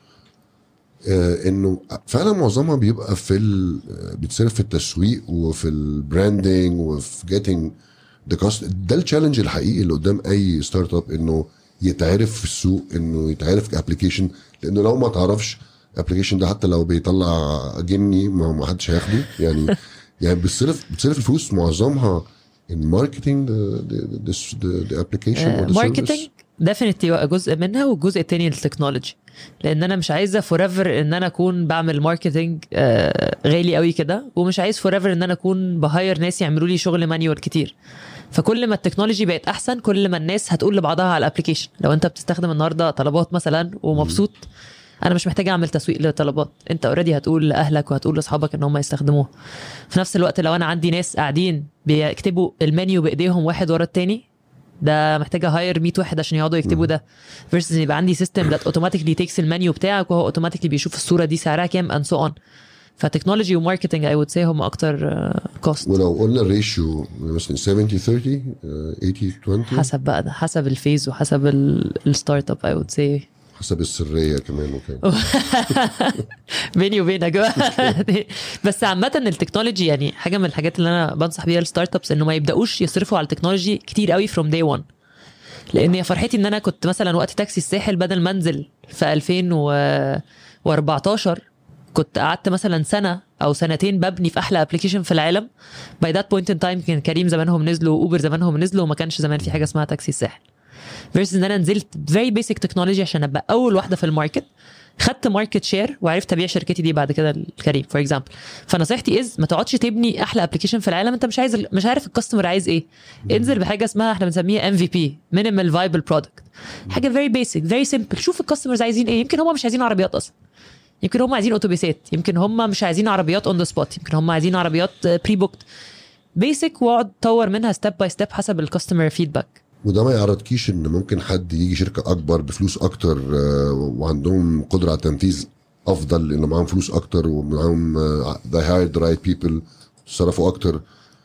Speaker 1: انه فعلا معظمها بيبقى في بيتصرف في التسويق وفي البراندنج وفي جيتنج ذا كاست. ده التشالنج الحقيقي اللي قدام اي ستارت اب، انه يتعرف في السوق، انه يتعرف كابليكيشن. لانه لو ما تعرفش ابليكيشن ده حتى لو بيطلع جني ما حدش هياخده يعني. يعني بتصرف بتصرف الفلوس معظمها الماركتنج ذا ذا ابليكيشن
Speaker 2: ماركتنج ديفينتلي جزء منها، والجزء التاني التكنولوجي. لان انا مش عايزه فور ايفر ان انا اكون بعمل ماركتنج غالي قوي كده، ومش عايز فور ايفر ان انا اكون بهاير ناس يعملوا لي شغل مانيوال كتير. فكل ما التكنولوجي بقت احسن كل ما الناس هتقول لبعضها على الابليكيشن. لو انت بتستخدم النهارده طلبات مثلا ومبسوط، انا مش محتاج اعمل تسويق لطلبات، انت اوريدي هتقول لاهلك وهتقول لاصحابك ان هم يستخدموه. في نفس الوقت لو انا عندي ناس قاعدين بيكتبوا المنيو بايديهم واحد ورا التاني، ده محتاجه هاير مية واحد عشان يقعدوا يكتبوا ده، فيرسز يبقى عندي سيستم ذات اوتوماتيكلي تيكس المنيو بتاعك وهو اوتوماتيكلي بيشوف الصوره دي سعرها كام اند سو اون. فتكنولوجي وماركتنج اي وود سي هم اكتر كوست.
Speaker 1: ولو قلنا الريشيو مثلا سبعين ثلاثين ثمانين عشرين
Speaker 2: حسب بقى ده حسب الفيز وحسب الستارت اب اي وود سي
Speaker 1: حسب السريه كمان وكده
Speaker 2: بيني وبينك. بس عامه التكنولوجي يعني حاجه من الحاجات اللي انا بنصح بيها الستارت ابس انه ما يبداوش يصرفوا على التكنولوجي كتير قوي فروم داي واحد. لان يا فرحتي ان انا كنت مثلا وقت تاكسي الساحل بدل ما انزل في ألفين وأربعتاشر كنت قعدت مثلا سنه او سنتين ببني في احلى ابلكيشن في العالم. باي ذات بوينت ان تايم كان كريم زمانهم نزلوا واوبر زمانهم نزلوا وما كانش زمان في حاجه اسمها تاكسي الساحل. فيرسز ان انا نزلت very basic technology عشان ابقى اول واحده في الماركت، خدت ماركت شير وعرفت ابيع شركتي دي بعد كده الكريم فور اكزامبل. فنصيحتي از ما تقعدش تبني احلى ابلكيشن في العالم انت مش عايز مش عارف الكاستمر عايز ايه. انزل بحاجه اسمها احنا بنسميها ام في بي مينيمال فايبل برودكت، حاجه very basic very simple. شوف الكاستمرز عايزين ايه. يمكن هم مش عايزين عربيات اصلا، يمكن هم عايزين اوتوبيسات، يمكن هم مش عايزين عربيات اون ذا سبوت، يمكن هم عايزين عربيات بري بوكت بيسك، واقعد طور منها ستيب باي ستيب حسب الكاستمر فيدباك.
Speaker 1: وده ما يعرضكيش ان ممكن حد يجي شركه اكبر بفلوس اكتر وعندهم قدره على التنفيذ افضل لان معاهم فلوس اكتر ومعاهم they hired the right people صرفوا اكتر.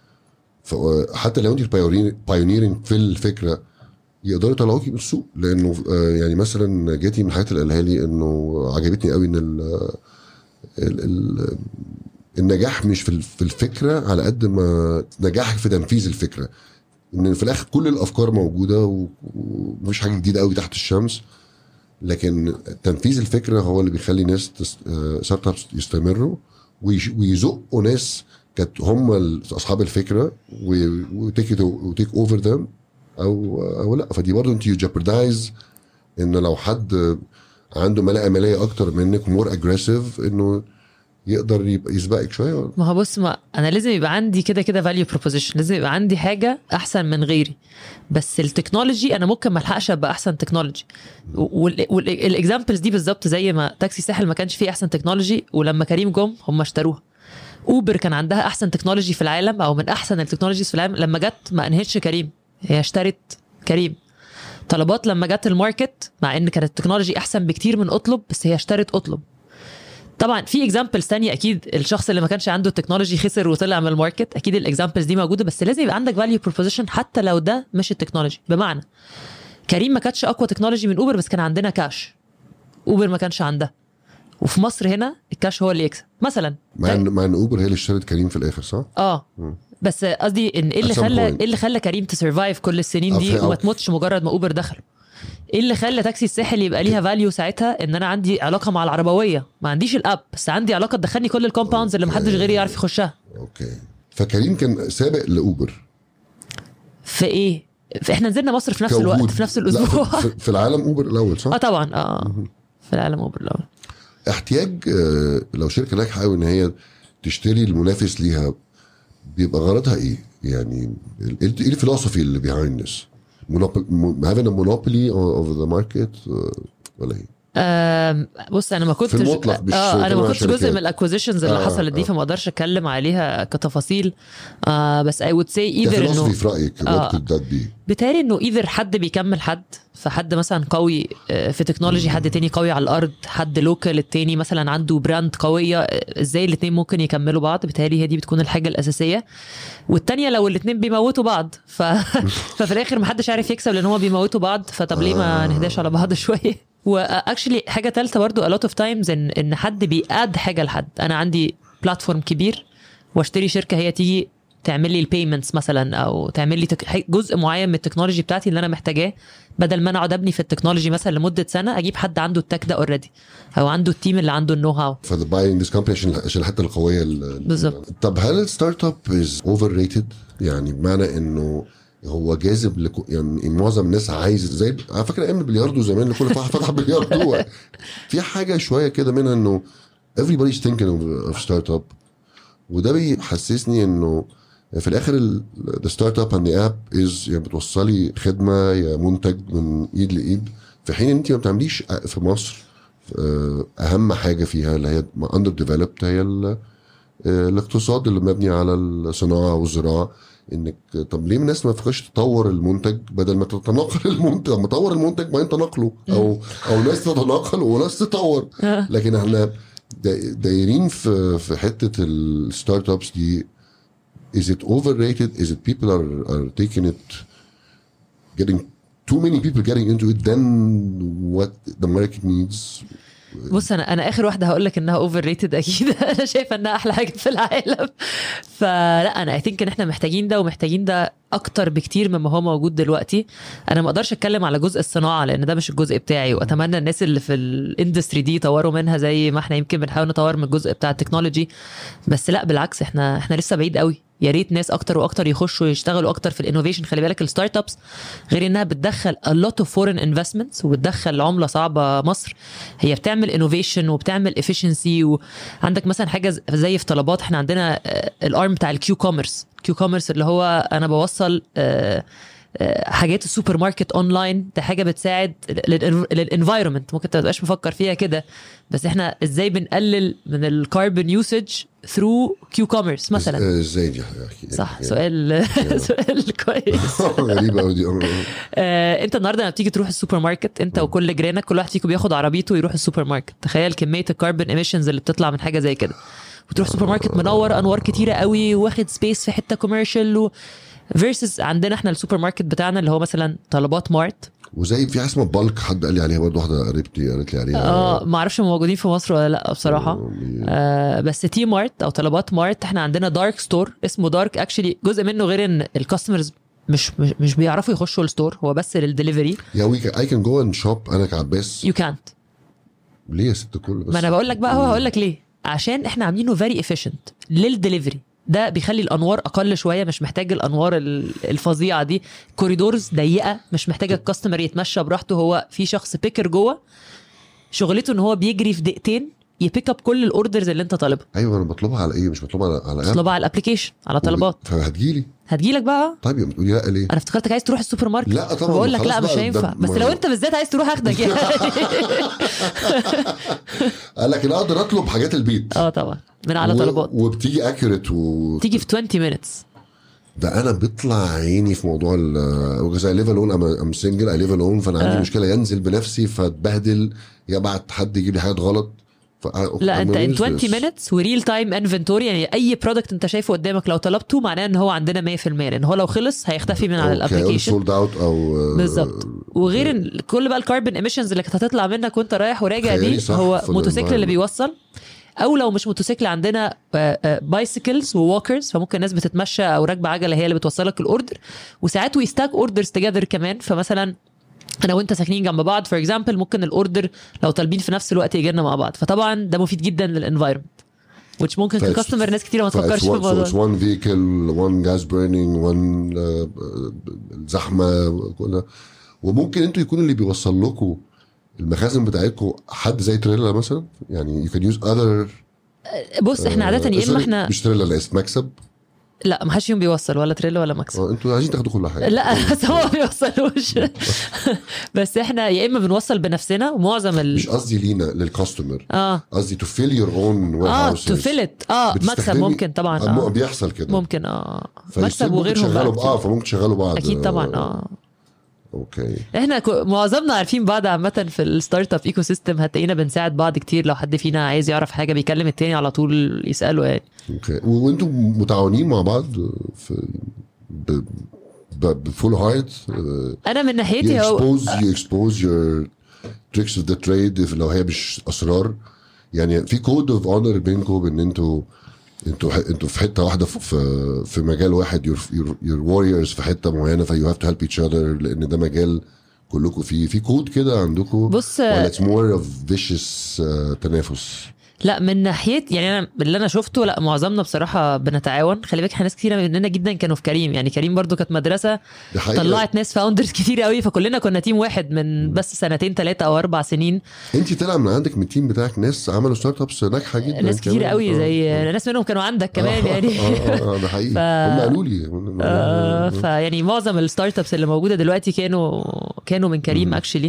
Speaker 1: حتى لو انت بايونيرنج في الفكره يقدروا يطلعوكي من السوق. لانه يعني مثلا جاتي من الحاجات اللي قالها لي انه عجبتني قوي ان ال ال ال النجاح مش في الفكره على قد ما نجاحك في تنفيذ الفكره. ان في الاخر كل الافكار موجوده ومفيش حاجه جديده قوي تحت الشمس، لكن تنفيذ الفكره هو اللي بيخلي ناس ستارت ابس يستمروا ويزقوا ناس كانت هم اصحاب الفكره وتيك وتيك اوفر ذم او او لا. فدي برضه انت يو جابردايز ان لو حد عنده ملاءه ماليه اكتر منك مور اجريسيف انه يقدر يبقى يسبقك شويه.
Speaker 2: ما هو بص، ما انا لازم يبقى عندي كده كده فاليو بروبوزيشن، لازم يبقى عندي حاجه احسن من غيري. بس التكنولوجي انا ممكن ما الحقش ابقى احسن تكنولوجي. والاكزامبلز دي بالظبط زي ما تاكسي الساحل ما كانش فيه احسن تكنولوجي ولما كريم جم هم اشتروها. اوبر كان عندها احسن تكنولوجي في العالم او من احسن التكنولوجيز في العالم، لما جت ما انهتش كريم، هي اشترت كريم. طلبات لما جت الماركت مع ان كانت التكنولوجي احسن بكتير من اطلب بس هي اشترت اطلب. طبعا في اكزامبلز ثانيه اكيد الشخص اللي ما كانش عنده التكنولوجي خسر وطلع من الماركت، اكيد الاكزامبلز دي موجوده. بس لازم يبقى عندك فاليو بروبوزيشن حتى لو ده مش التكنولوجي. بمعنى كريم ما كانتش اقوى تكنولوجي من اوبر بس كان عندنا كاش، اوبر ما كانش عندها، وفي مصر هنا الكاش هو اللي يكسب مثلا.
Speaker 1: مع ان مع ان اوبر هي اللي اشترت كريم في الاخر صح؟
Speaker 2: اه م. بس قصدي ان ايه اللي خلى ايه اللي خلى كريم تسرفايف كل السنين دي وما تموتش مجرد ما اوبر دخل؟ ايه اللي خلى تاكسي الساحل يبقى ليها فاليو ساعتها؟ ان انا عندي علاقه مع العربويه، ما عنديش الاب بس عندي علاقه تدخلني كل الكومباوندز اللي محدش غيري يعرف يخشها.
Speaker 1: اوكي. فكريم كان سابق لاوبر
Speaker 2: في ايه؟ احنا نزلنا مصر في نفس الوقت في نفس الاسبوع.
Speaker 1: في, في العالم اوبر الاول صح؟
Speaker 2: اه طبعا اه في العالم اوبر الاول.
Speaker 1: احتياج لو شركه ناجحه قوي ان هي تشتري المنافس ليها بيبقى غرضها ايه؟ يعني ايه الفلسفه اللي behind this؟ having a monopoly of the market ولا ايه؟
Speaker 2: أه بص انا ما كنتش اه انا ما كنتش جزء من الاكوزيشنز اللي آه حصلت دي آه. فما اقدرش اتكلم عليها كتفاصيل. آه بس I would say either انه
Speaker 1: في رايك
Speaker 2: آه بتهيألي انه either حد بيكمل حد، فحد مثلا قوي في تكنولوجي، حد تاني قوي على الارض، حد لوكال التاني مثلا عنده براند قويه، ازاي الاتنين ممكن يكملوا بعض. بتهيألي هي دي بتكون الحاجه الاساسيه. والتانيه لو الاتنين بيموتوا بعض ف... ففي الاخر محدش عارف يكسب لان هو بيموتوا بعض، فطب ليه ما نهداش على بعض شويه. واكشلي حاجه ثالثه برضو a lot of times ان ان حد بيقاد حاجه لحد. انا عندي بلاتفورم كبير واشتري شركه هي تيجي تعمل لي البيمنتس مثلا او تعمل لي تك... جزء معين من التكنولوجي بتاعتي اللي انا محتاجاه، بدل ما انا اقعد ابني في التكنولوجي مثلا لمده سنه اجيب حد عنده التك ده اوريدي او عنده التيم اللي عنده النو هاو.
Speaker 1: فذا باينج ذيس كومباني عشان عشان الحته القويه
Speaker 2: بالظبط.
Speaker 1: طب هل الستارت اب از اوفر ريتد؟ يعني بمعنى انه هو جاذب لكو يعني معظم الناس عايز زي على فكره ايام البلياردو زمان اللي كل واحد فتح بلياردو في حاجه شويه كده منها انه everybody's thinking of startup، وده بيحسسني انه في الاخر the startup and the app is يا بتوصلي خدمه يا منتج من ايد لايد، في حين انت ما بتعمليش في مصر اهم حاجه فيها اللي هي under developed هي الاقتصاد اللي مبني على الصناعه والزراعه. انك طب ليه الناس ما فكرش تطور المنتج بدل ما تتناقل المنتج؟ ما تطور المنتج ما ينتناقله او او ناس تتناقل وناس تطور. لكن احنا دايرين في في حته الستارت ابس دي. is it overrated? is it people are are taking it getting too many people getting into it than what the market needs?
Speaker 2: بص انا انا اخر واحده هقول لك انها اوفر ريتد اكيد. انا شايفه انها احلى حاجه في العالم. فلا انا اي ثينك ان احنا محتاجين ده ومحتاجين ده اكتر بكتير مما هو موجود دلوقتي. انا ما اقدرش اتكلم على جزء الصناعه لان ده مش الجزء بتاعي، واتمنى الناس اللي في الاندستري دي يطوروا منها زي ما احنا يمكن بنحاول نطور من الجزء بتاع التكنولوجي. بس لا بالعكس احنا احنا لسه بعيد قوي. يا ريت ناس اكتر واكتر يخشوا يشتغلوا اكتر في الانوفيشن. خلي بالك الستارت ابس غير انها بتدخل a lot of foreign investments وبتدخل عمله صعبه مصر، هي بتعمل انوفيشن وبتعمل efficiency. وعندك مثلا حاجه زي في طلبات احنا عندنا الارم بتاع الكيو كوميرس. كيو كوميرس اللي هو انا بوصل حاجات السوبر ماركت اونلاين. ده حاجه بتساعد للانفايرمنت. ممكن تبقاش مفكر فيها كده بس احنا ازاي بنقلل من الكاربون يوسج ثرو كيو كوميرس مثلا.
Speaker 1: ازاي دي
Speaker 2: صح سؤال سؤال كويس.
Speaker 1: غريبه قوي دي.
Speaker 2: انت النهارده لما بتيجي تروح السوبر ماركت انت وكل جيرانك كل واحد فيكم بياخد عربيته ويروح السوبر ماركت. تخيل كميه الكاربون ايميشنز اللي بتطلع من حاجه زي كده. وتروح سوبر ماركت منور انوار كتيره قوي واخد سبيس في حته كوميرشال و versus عندنا احنا السوبر ماركت بتاعنا اللي هو مثلا طلبات مارت.
Speaker 1: وزي في اسمه بالك حد قال لي عليها برضه، واحده قريبتي قالت لي عليها.
Speaker 2: اه ما اعرفش موجودين في مصر ولا لا بصراحه. آه بس تي مارت او طلبات مارت احنا عندنا دارك ستور اسمه دارك. اكشلي جزء منه غير ان الكاستمرز مش مش, مش بيعرفوا يخشوا الستور، هو بس للدليفري.
Speaker 1: يا وي اي كان جو اند شوب انا كعباس.
Speaker 2: يو كانت.
Speaker 1: ليه يا ست الكل؟ بس
Speaker 2: ما انا بقول لك بقى، هو هقول لك ليه. عشان احنا عاملينه فيري افيشنت للدليفري. ده بيخلي الانوار اقل شويه، مش محتاج الانوار الفظيعه دي. كوريدورز ضيقه مش محتاج الكاستمر يتمشى براحته. هو في شخص بيكر جوه شغلته ان هو بيجري في دقيقتين يبيك اب كل الاوردرز اللي انت طالبها.
Speaker 1: ايوه انا بطلبها على ايه؟ مش بطلبها على على
Speaker 2: بطلبها على الابلكيشن على طلبات.
Speaker 1: فهتجيلي
Speaker 2: هتجيلك بقى.
Speaker 1: طيب يا بتقولي لا ليه؟
Speaker 2: انا افتكرتك عايز تروح السوبر ماركت.
Speaker 1: لا طبعا
Speaker 2: بقول لك لا مش هينفع. بس لو انت بالذات عايز تروح اخدك يعني.
Speaker 1: قال لك انا اقدر اطلب حاجات البيت.
Speaker 2: اه طبعا من على طلبات
Speaker 1: وبتيجي اكيوريت و...
Speaker 2: تيجي في عشرين مينتس.
Speaker 1: ده انا بيطلع عيني في موضوع ال زي ليف الون ام سنجل اي ليف الون، فانا عندي آه. مشكله ينزل بنفسي فاتبهدل يبعت حد يجيب لي حاجات غلط.
Speaker 2: لا انت ان عشرين مينتس وريل تايم انفنتوري. يعني اي برودكت انت شايفه قدامك لو طلبته معناه ان هو عندنا مية في المية، لان هو لو خلص هيختفي من على الابلكيشن
Speaker 1: سولد اوت او
Speaker 2: بالظبط. وغير ال- كل بقى الكاربون ايميشنز اللي كانت هتطلع منك وانت رايح وراجع
Speaker 1: خيالي
Speaker 2: دي،
Speaker 1: صح
Speaker 2: هو
Speaker 1: في
Speaker 2: موتوسيكل اللي
Speaker 1: الenvironment.
Speaker 2: بيوصل. او لو مش موتوسيكل عندنا بايسيكلز ووكرز، فممكن ناس بتتمشى او راكبه عجله هي اللي بتوصلك الاوردر. وساعات وي ستاك اوردرز توجذر كمان، فمثلا انا وانت ساكنين جنب بعض فور اكزامبل، ممكن الاوردر لو طالبين في نفس الوقت يجي لنا مع بعض، فطبعا ده مفيد جدا للانفايرمنت which ممكن
Speaker 1: فايتس-
Speaker 2: ككاستمر ناس كتير ما
Speaker 1: فايتس
Speaker 2: تفكرش في
Speaker 1: one-
Speaker 2: الموضوع
Speaker 1: so it's
Speaker 2: ده.
Speaker 1: one vehicle, one gas burning, one uh, زحمه كلها. وممكن انتوا يكون اللي بيوصل لكم المخازن بتاعتكم حد زي تريلا مثلا، يعني you can use other.
Speaker 2: بص احنا عاده يا اما
Speaker 1: sorry،
Speaker 2: احنا
Speaker 1: مش تريلا، لا اسم مكسب.
Speaker 2: لا ما حدش فيهم بيوصل ولا تريلا ولا مكسب.
Speaker 1: اه انتوا عايزين تاخدوا كل حاجه.
Speaker 2: لا بس هو ما بيوصلوش. بس احنا يا اما بنوصل بنفسنا، ومعظم ال
Speaker 1: مش قصدي لينا للكاستمر،
Speaker 2: اه
Speaker 1: قصدي to fill your own
Speaker 2: اه
Speaker 1: warehouses.
Speaker 2: تو فيلت اه مكسب
Speaker 1: بتستخدمي-
Speaker 2: ممكن طبعا
Speaker 1: آه،
Speaker 2: اه
Speaker 1: بيحصل كده.
Speaker 2: ممكن اه
Speaker 1: فالستيل
Speaker 2: مكسب
Speaker 1: ممكن
Speaker 2: وغيرهم
Speaker 1: تشغلوا
Speaker 2: بقى
Speaker 1: اه
Speaker 2: كتير.
Speaker 1: فممكن تشغلوا بعض.
Speaker 2: اكيد طبعا اه
Speaker 1: اوكي.
Speaker 2: احنا كو- معظمنا عارفين بعض عامه في الستارت اب ايكو سيستم، هتلاقينا بنساعد بعض كتير. لو حد فينا عايز يعرف حاجه بيكلم التاني على طول يساله يعني.
Speaker 1: اوكي. و- وانتوا متعاونين مع بعض في ب بفول هارت.
Speaker 2: انا من
Speaker 1: you
Speaker 2: ناحيتي هو
Speaker 1: expose you expose your tricks of the trade لو هي مش اسرار. يعني في كود اوف اونر بينكم بان انتوا انتوا ح- انتوا في حته واحده في في- في مجال واحد. you're, you're, you're warriors في حته معينه، ف you have to help each other لان ده مجال كلكم فيه. في كود كده عندكم
Speaker 2: بص
Speaker 1: ولا it's more of vicious uh, تنافس؟
Speaker 2: لا من ناحيه يعني انا اللي انا شفته لا معظمنا بصراحه بنتعاون. خلي بالك احنا ناس كتير مننا جدا كانوا في كريم، يعني كريم برضو كانت مدرسه
Speaker 1: دي حقيقة.
Speaker 2: طلعت ناس فاوندرز كتير قوي، فكلنا كنا تيم واحد من بس سنتين ثلاثه او اربع سنين.
Speaker 1: انت طلع من عندك من التيم بتاعك ناس عملوا ستارت ابس ناجحه جدا.
Speaker 2: ناس كتير
Speaker 1: كمان.
Speaker 2: قوي
Speaker 1: آه،
Speaker 2: زي
Speaker 1: آه.
Speaker 2: ناس منهم كانوا عندك كمان يعني.
Speaker 1: اه اه اه ده حقيقي.
Speaker 2: ف-
Speaker 1: هم قالوا لي.
Speaker 2: آه، فيعني معظم الستارت ابس اللي موجوده دلوقتي كانوا كانوا من كريم اكشلي.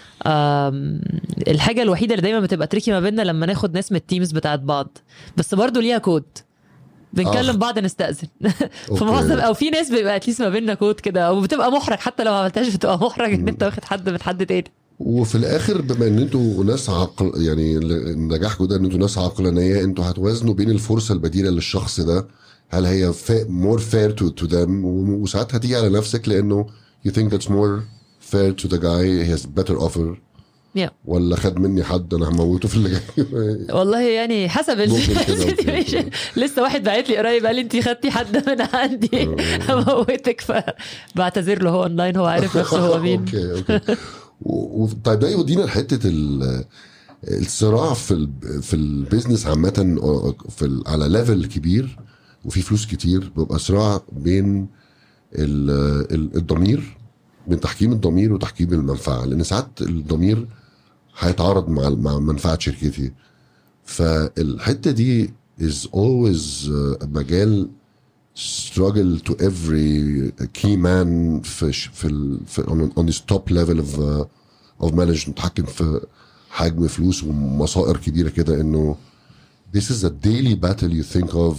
Speaker 2: الحاجه الوحيده اللي دايما بتبقى تريكي ما بيننا لما ناخد ناس من التيمز بتاعت بعض، بس برضو ليها كود بنكلم
Speaker 1: آه.
Speaker 2: بعض نستأذن.
Speaker 1: أوكي.
Speaker 2: فمعظم او في ناس بيبقى اتليست ما بيننا كود كده، او بتبقى محرج حتى لو ما عملتهاش بتبقى محرج ان انت واخد حد من حد تاني.
Speaker 1: وفي الاخر بما ان انتوا ناس عقل، يعني نجاحكم ده ان انتوا ناس عقلانيه، انتوا هتوازنوا بين الفرصه البديله للشخص ده، هل هي مور فير تو تو ذم، وساعات هتيجي على نفسك لانه you think that's more fair to the guy he has better offer.
Speaker 2: yeah.
Speaker 1: ولا خد مني حد انا هموته في اللي جاي.
Speaker 2: والله يعني حسب ال
Speaker 1: ممكن كده، ممكن
Speaker 2: situation.
Speaker 1: كده.
Speaker 2: لسه واحد بعت لي قريب قال لي انت خدتي حد من عندي هموتك، فبعتذر له هو اونلاين، هو عارف نفسه هو مين.
Speaker 1: اوكي اوكي. و- و- طيب ده يودينا لحته ال- الصراع في ال- في البيزنس عامه في ال- على ليفل كبير وفي فلوس كتير، بيبقى صراع بين ال- ال- الضمير، بين تحكيم الضمير وتحكيم المنفعه، لان ساعات الضمير هيتعارض مع مع منفعه شركتي. فالحته دي is always uh, مجال struggle to every key man في ش- في, ال, في on, on this top level of uh, of management، متحكم في حجم فلوس ومصائر كبيره كده. انه this is a daily battle you think of.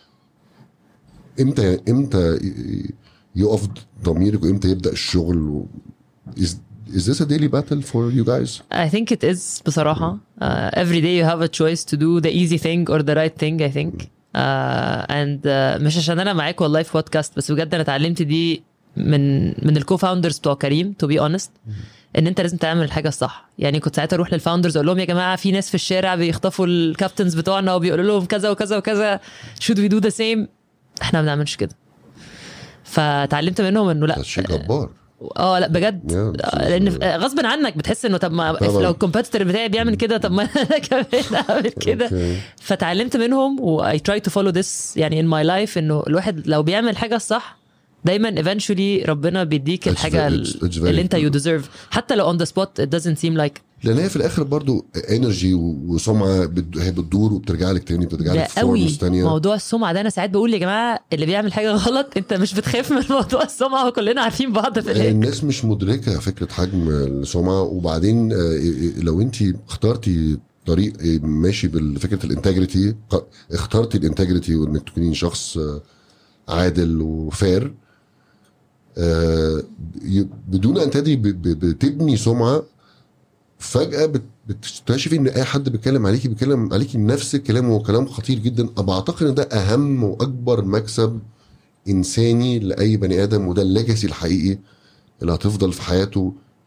Speaker 1: امتى امتى ي- يقف ضميرك وامتى يبدا الشغل و... is is this a daily battle for you guys؟
Speaker 2: I think it is بصراحة. uh, every day you have a choice to do the easy thing or the right thing I think. uh, and uh, مش عشان أنا معاك والله في بودكاست، بس بجد أنا اتعلمت دي من من الكو فاوندرز بتوع كريم to be honest. ان انت لازم تعمل الحاجه الصح. يعني كنت ساعتها اروح للفاوندرز اقول لهم يا جماعه في ناس في الشارع بيخطفوا الكابتنز بتوعنا وبيقولوا لهم كذا وكذا وكذا should we do the same. احنا ما بنعملش كده. فتعلمت منهم انه لا
Speaker 1: ده شيء جبار.
Speaker 2: اه لا بجد.
Speaker 1: Yeah,
Speaker 2: آه، لان غصب عنك بتحس انه طب ما
Speaker 1: طبعاً.
Speaker 2: لو الكومبيتيتور بتاعي بيعمل كده طب ما انا كمان اعمل كده.
Speaker 1: Okay.
Speaker 2: فتعلمت منهم و I try to follow this يعني in my life، انه الواحد لو بيعمل حاجه الصح دايما eventually ربنا بيديك
Speaker 1: It's
Speaker 2: الحاجه
Speaker 1: very- it's- it's very
Speaker 2: اللي انت you
Speaker 1: good.
Speaker 2: deserve حتى لو on the spot it doesn't seem like.
Speaker 1: لان هي في الاخر برضو انرجي وسمعه بت- هي بتدور وبترجع لك تاني، بترجع
Speaker 2: ده
Speaker 1: لك في
Speaker 2: قوي
Speaker 1: فورمز تانية.
Speaker 2: موضوع السمعه ده. انا ساعات بقول يا جماعه اللي بيعمل حاجه غلط انت مش بتخاف من موضوع السمعه وكلنا عارفين بعض في الاخر.
Speaker 1: الناس مش مدركه فكره حجم السمعه. وبعدين آه، لو انت اخترتي طريق ماشي بالفكره الانتجريتي، اخترتي الانتجريتي وانك تكوني شخص آه، عادل وفير، آه، ي- بدون ان تدري ب- ب- بتبني سمعه. فجاه بت- بتكتشفي ان اي حد بيتكلم عليكي بيتكلم عليكي نفس الكلام، وهو كلام خطير جدا. بعتقد ان ده اهم واكبر مكسب انساني لاي بني ادم، وده الليجاسي الحقيقي اللي هتفضل في حياته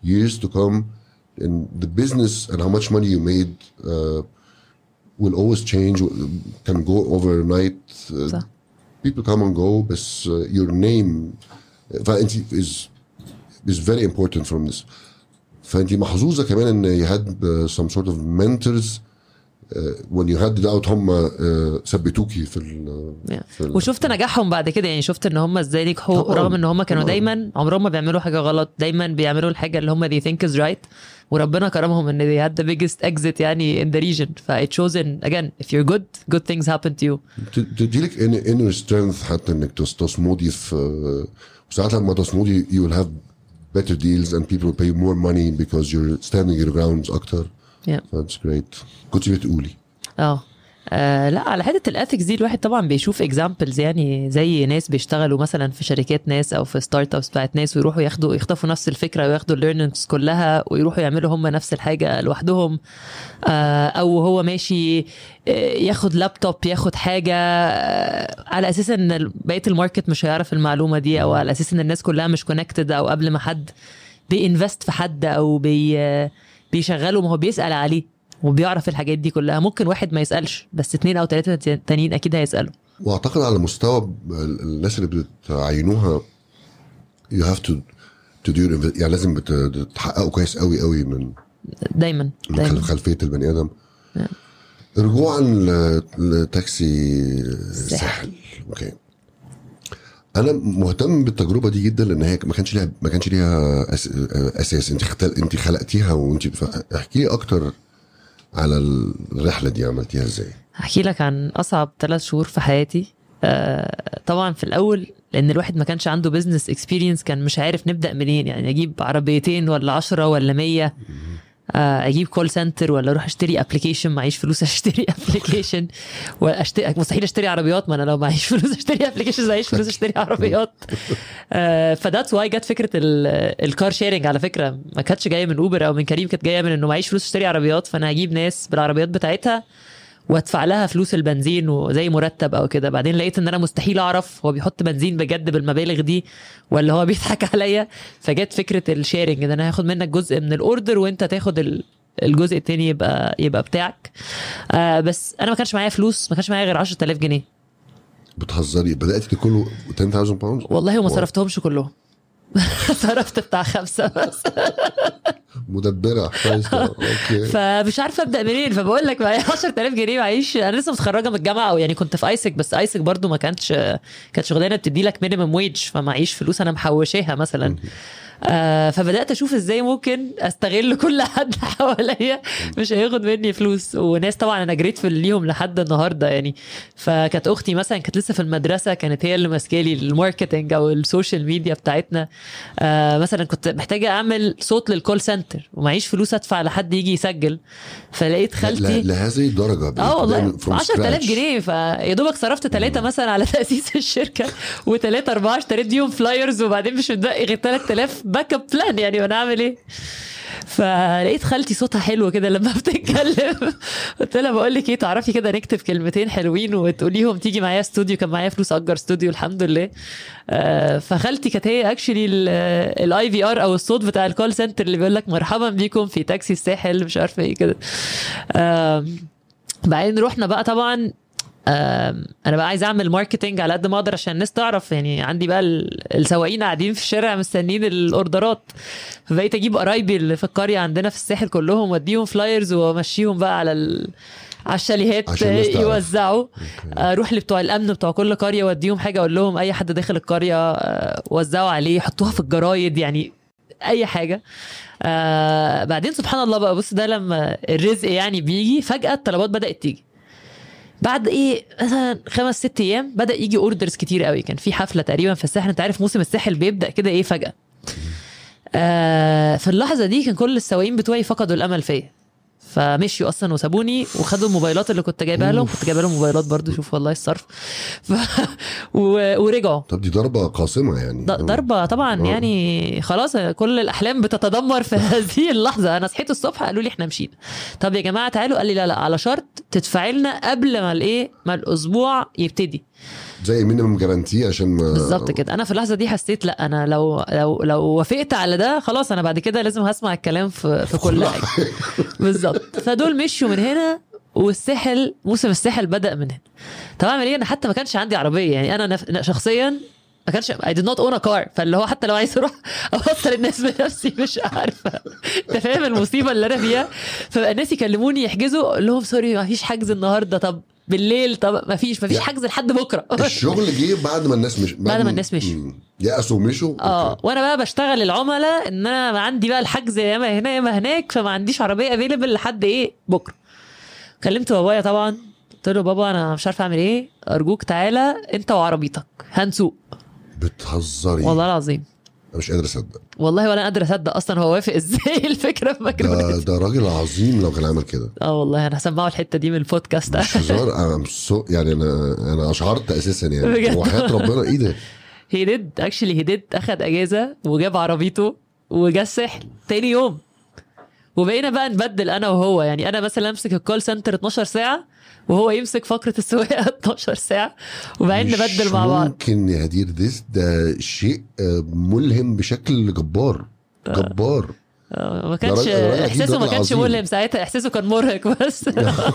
Speaker 1: years to come, and the business and how much money you made uh, will always change, can go overnight. Uh,
Speaker 2: صح.
Speaker 1: people come and go, but uh, your name فأنت is is very important from this. فأنت محظوظة كمان إن you had uh, some sort of mentors uh, when you had it out هم uh, ثبتوكي في ال
Speaker 2: yeah. وشفت نجاحهم بعد كده يعني شفت ان هم ازاي نجحوا رغم ان هم كانوا دايما عمرهم ما بيعملوا حاجة غلط دايما بيعملوا الحاجة اللي هم they think is right وربنا كرمهم ان they had the biggest exit يعني in the region ف it shows in again if you're good good things happen to you.
Speaker 1: تديلك inner strength حتى انك تصمودي في ساعات لما تصمودي you will have better deals and people will pay more money because you're standing your grounds أكتر.
Speaker 2: Yeah.
Speaker 1: That's great. كنت بتقولي.
Speaker 2: اه آه لا على حته الاثكس دي الواحد طبعا بيشوف اكزامبلز يعني زي ناس بيشتغلوا مثلا في شركات ناس او في ستارت ابس بتاعت ناس ويروحوا ياخدوا يخطفوا نفس الفكره وياخدوا الليرنينجز كلها ويروحوا يعملوا هم نفس الحاجه لوحدهم آه او هو ماشي ياخد لابتوب ياخد حاجه آه على اساس ان بقيه الماركت مش هيعرف المعلومه دي او على اساس ان الناس كلها مش كونكتد او قبل ما حد بينفست في حد او بي بيشغله ما هو بيسال عليه وبيعرف الحاجات دي كلها ممكن واحد ما يسألش بس اتنين او تلاتة تانيين اكيد هيسألوا.
Speaker 1: واعتقد على مستوى الناس اللي بتعينوها you have to to do يعني لازم بتحققوا كويس قوي قوي من
Speaker 2: دايما
Speaker 1: من
Speaker 2: دايما
Speaker 1: خلفية البني ادم. رجوعا لتاكسي الساحل اوكي انا مهتم بالتجربه دي جدا لان هي ما كانش ليها ما كانش ليها اساس انت خلق انت خلقتيها وانت احكي لي اكتر على الرحلة دي عملتيها ازاي؟
Speaker 2: احكي لك عن اصعب ثلاث شهور في حياتي. آه طبعا في الاول لان الواحد ما كانش عنده بيزنس اكسبيرينس كان مش عارف نبدأ منين يعني اجيب عربيتين ولا عشرة ولا مية آه اجيب كول سنتر ولا اروح اشتري ابليكيشن معيش فلوس اشتري ابليكيشن واشتري مستحيل اشتري عربيات ما انا لو معيش فلوس اشتري ابليكيشن معيش فلوس اشتري عربيات. آه فذاتس واي جت فكره الكار شيرنج على فكره ما كانتش جايه من اوبر او من كريم كانت جايه من انه معيش فلوس اشتري عربيات فانا هجيب ناس بالعربيات بتاعتها وادفع لها فلوس البنزين وزي مرتب او كده. بعدين لقيت ان انا مستحيل اعرف هو بيحط بنزين بجد بالمبالغ دي ولا هو بيضحك عليا فجت فكره الشيرنج ده انا هاخد منك جزء من الاوردر وانت تاخد الجزء التاني يبقى يبقى بتاعك. آه بس انا ما كانش معايا فلوس ما كانش معايا غير عشرة آلاف جنيه.
Speaker 1: بتهزري بدأتي كله عشرة آلاف باوند
Speaker 2: والله وما صرفتهمش كلهم صرفت بتاع خمسة بس
Speaker 1: مدبرة اوكي
Speaker 2: فمش عارفه ابدا منين فبقول لك معايا عشرة آلاف جنيه معيش انا لسه متخرجه من الجامعه او يعني كنت في ايسك بس ايسك برضو ما كانتش كانت شغلانه بتدي لك مينيمم ويج فمعيش فلوس انا محوشاها مثلا. آه فبدات اشوف ازاي ممكن استغل كل حد حواليا مش هياخد مني فلوس وناس طبعا انا جريت في ليهم لحد النهارده يعني. فكانت اختي مثلا كانت لسه في المدرسه كانت هي اللي ماسكالي الماركتنج او السوشيال ميديا بتاعتنا. آه مثلا كنت محتاجه اعمل صوت للكول سنتر ومعيش فلوس ادفع لحد يجي يسجل فلقيت خالتي
Speaker 1: لهذه الدرجه
Speaker 2: اه والله عشرة آلاف جنيه فيا دوبك صرفت ثلاثة مثلا على تاسيس الشركه وثلاثة أربعة اشتريت بيهم فلايرز وبعدين مش متبقي غير ثلاثة آلاف باك اب بلان يعني وانا اعمل ايه. فلقيت خالتي صوتها حلو كده لما بتتكلم قلت لها بقول لك ايه تعرفي كده نكتب كلمتين حلوين وتقوليهم تيجي معايا استوديو كان معايا فلوس اجر استوديو الحمد لله. آه فخالتي كانت هي اكشلي الاي في ار او الصوت بتاع الكول سنتر اللي بيقول لك مرحبا بيكم في تاكسي الساحل مش عارفه ايه كده. آه بعدين رحنا بقى طبعا انا بقى عايز اعمل ماركتنج على قد ما اقدر عشان الناس تعرف يعني عندي بقى السواقين قاعدين في الشارع مستنين الاوردرات فبقيت اجيب قرايبي اللي في القريه عندنا في الساحل كلهم واديهم فلايرز وامشيهم بقى على ال... على الشاليهات يوزعوا. اروح لبتوع الامن بتوع كل قريه واديهم حاجه اقول لهم اي حد داخل القريه وزعوا عليه حطوها في الجرايد يعني اي حاجه. آه بعدين سبحان الله بقى بص ده لما الرزق يعني بيجي فجاه الطلبات بدات تيجي بعد ايه مثلا خمس ست ايام بدا يجي اوردرز كتير قوي. كان في حفله تقريبا في الساحل انت عارف موسم الساحل بيبدا كده ايه فجاه. آه في اللحظه دي كان كل السواقين بتوعي فقدوا الامل فيا فمشيوا اصلا وسابوني وخدوا الموبايلات اللي كنت جايبها لهم. كنت جايبها لهم موبايلات برضو، شوف والله الصرف. ف... و... ورجعوا.
Speaker 1: طب دي ضربه قاسمه يعني.
Speaker 2: ضربه طبعا. أوه. يعني خلاص كل الاحلام بتتدمر في هذه اللحظه. انا صحيت الصبح قالوا لي احنا مشينا. طب يا جماعه تعالوا، قال لي لا لا على شرط تدفع لنا قبل ما الايه ما الاسبوع يبتدي،
Speaker 1: زي مينيمم جارانتي عشان ما
Speaker 2: بالظبط كده. انا في اللحظه دي حسيت لا، انا لو لو لو وافقت على ده خلاص انا بعد كده لازم هسمع الكلام في في كل حاجه. بالظبط. فدول مشوا من هنا، والساحل موسم الساحل بدأ من هنا. طب اعمل ايه؟ انا حتى ما كانش عندي عربيه يعني. انا نف... شخصيا ما كانش I did not own a car، فاللي هو حتى لو عايز اروح اوصل الناس بنفسي مش عارفه. انت فاهم المصيبه اللي انا فيها؟ فبقى الناس يكلموني يحجزوا، اقول لهم سوري ما فيش حجز النهارده. طب بالليل؟ طب ما فيش ما فيش حجز لحد بكره.
Speaker 1: الشغل جه بعد ما الناس مش
Speaker 2: بعد ما الناس مشوا
Speaker 1: يأسوا مشوا.
Speaker 2: اه وانا بقى بشتغل العملاء ان انا عندي بقى الحجز يا اما هنا يا اما هناك، فما عنديش عربيه افيلبل لحد ايه بكره. كلمت بابايا طبعا، قلت له بابا انا مش عارف اعمل ايه، ارجوك تعالى انت وعربيتك هنسوق.
Speaker 1: بتهزري؟
Speaker 2: والله العظيم
Speaker 1: مش قادر اصدق
Speaker 2: والله، ولا قادر اصدق اصلا هو وافق ازاي. الفكره في مجنونه.
Speaker 1: ده, ده راجل عظيم لو كان عمل كده.
Speaker 2: اه والله انا هسمعه الحته دي من البودكاست.
Speaker 1: مش هزار. انا سو يعني انا انا اشعرت اساسا يعني وحياة ربنا ايه ده.
Speaker 2: هي ديد اكشلي هي ديد اخد اجازه وجاب عربيته وجا الساحل تاني يوم، وبقينا بقى نبدل انا وهو. يعني انا مثلا امسك الكول سنتر اتناشر ساعه وهو يمسك فقره السواقه اتناشر ساعه، وبعدين نبدل مع بعض.
Speaker 1: ممكن يا هدير ديس ده شيء ملهم بشكل جبار جبار.
Speaker 2: ما كانش احساسه ما كانش ملهم ساعتها، احساسه كان مرهق بس.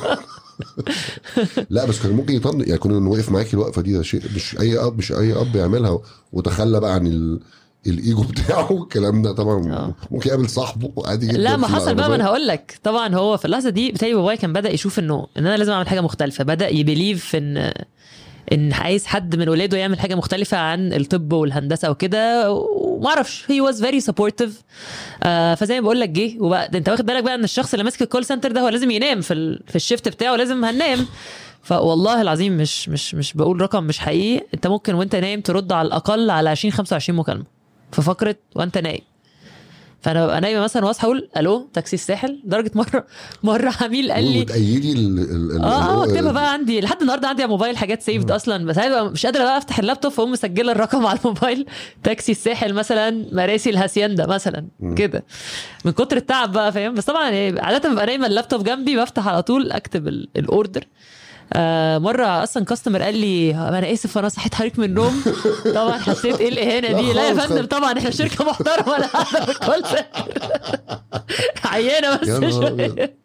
Speaker 1: لا بس كان ممكن يطن يعني كنا واقف معاكي الوقفه دي. ده شيء مش اي اب مش اي اب يعملها، وتخلى بقى عن ال... الايجو بتاعه الكلام ده طبعا. أوه. ممكن يقابل صاحبه عادي جدا.
Speaker 2: لا ما حصل بقى، ما انا هقول لك. طبعا هو في اللحظه دي بتاعي بابايا كان بدا يشوف انه ان انا لازم اعمل حاجه مختلفه، بدا يبليف ان ان عايز حد من ولاده يعمل حاجه مختلفه عن الطب والهندسه وكده، وما اعرفش هي واز فيري سبورتيف. فزي ما بقول لك جه وبقى انت واخد بالك بقى ان الشخص اللي ماسك الكول سنتر ده هو لازم ينام في ال... في الشيفت بتاعه، لازم هننام. فوالله العظيم مش مش مش بقول رقم مش حقيقي، انت ممكن وانت نايم ترد على الاقل على عشرين خمسة وعشرين مكالمه في فقره وانت نايم. فانا ببقى نايمه مثلا واصحى اقول الو تاكسي الساحل. درجه مره مره عميل قال لي
Speaker 1: وتأيدي ال ال
Speaker 2: اه اكتبها بقى عندي لحد النهارده، عندي على الموبايل حاجات سيفد اصلا، بس انا مش قادره بقى افتح اللابتوب فاقوم مسجله الرقم على الموبايل. تاكسي الساحل مثلا مراسي الهاسيندا مثلا كده، من كتر التعب بقى فاهم. بس طبعا عاده ببقى نايمه اللابتوب جنبي بفتح على طول اكتب الاوردر. آه مرة أصلا كاستمر قال لي أنا آسف أنا صحيت حريك من النوم. طبعا حسيت إيه الإهانة دي. لا يا فندم طبعا إحنا شركة محترمة ولا قاعدة في الكول سنتر عيانة بس شوية.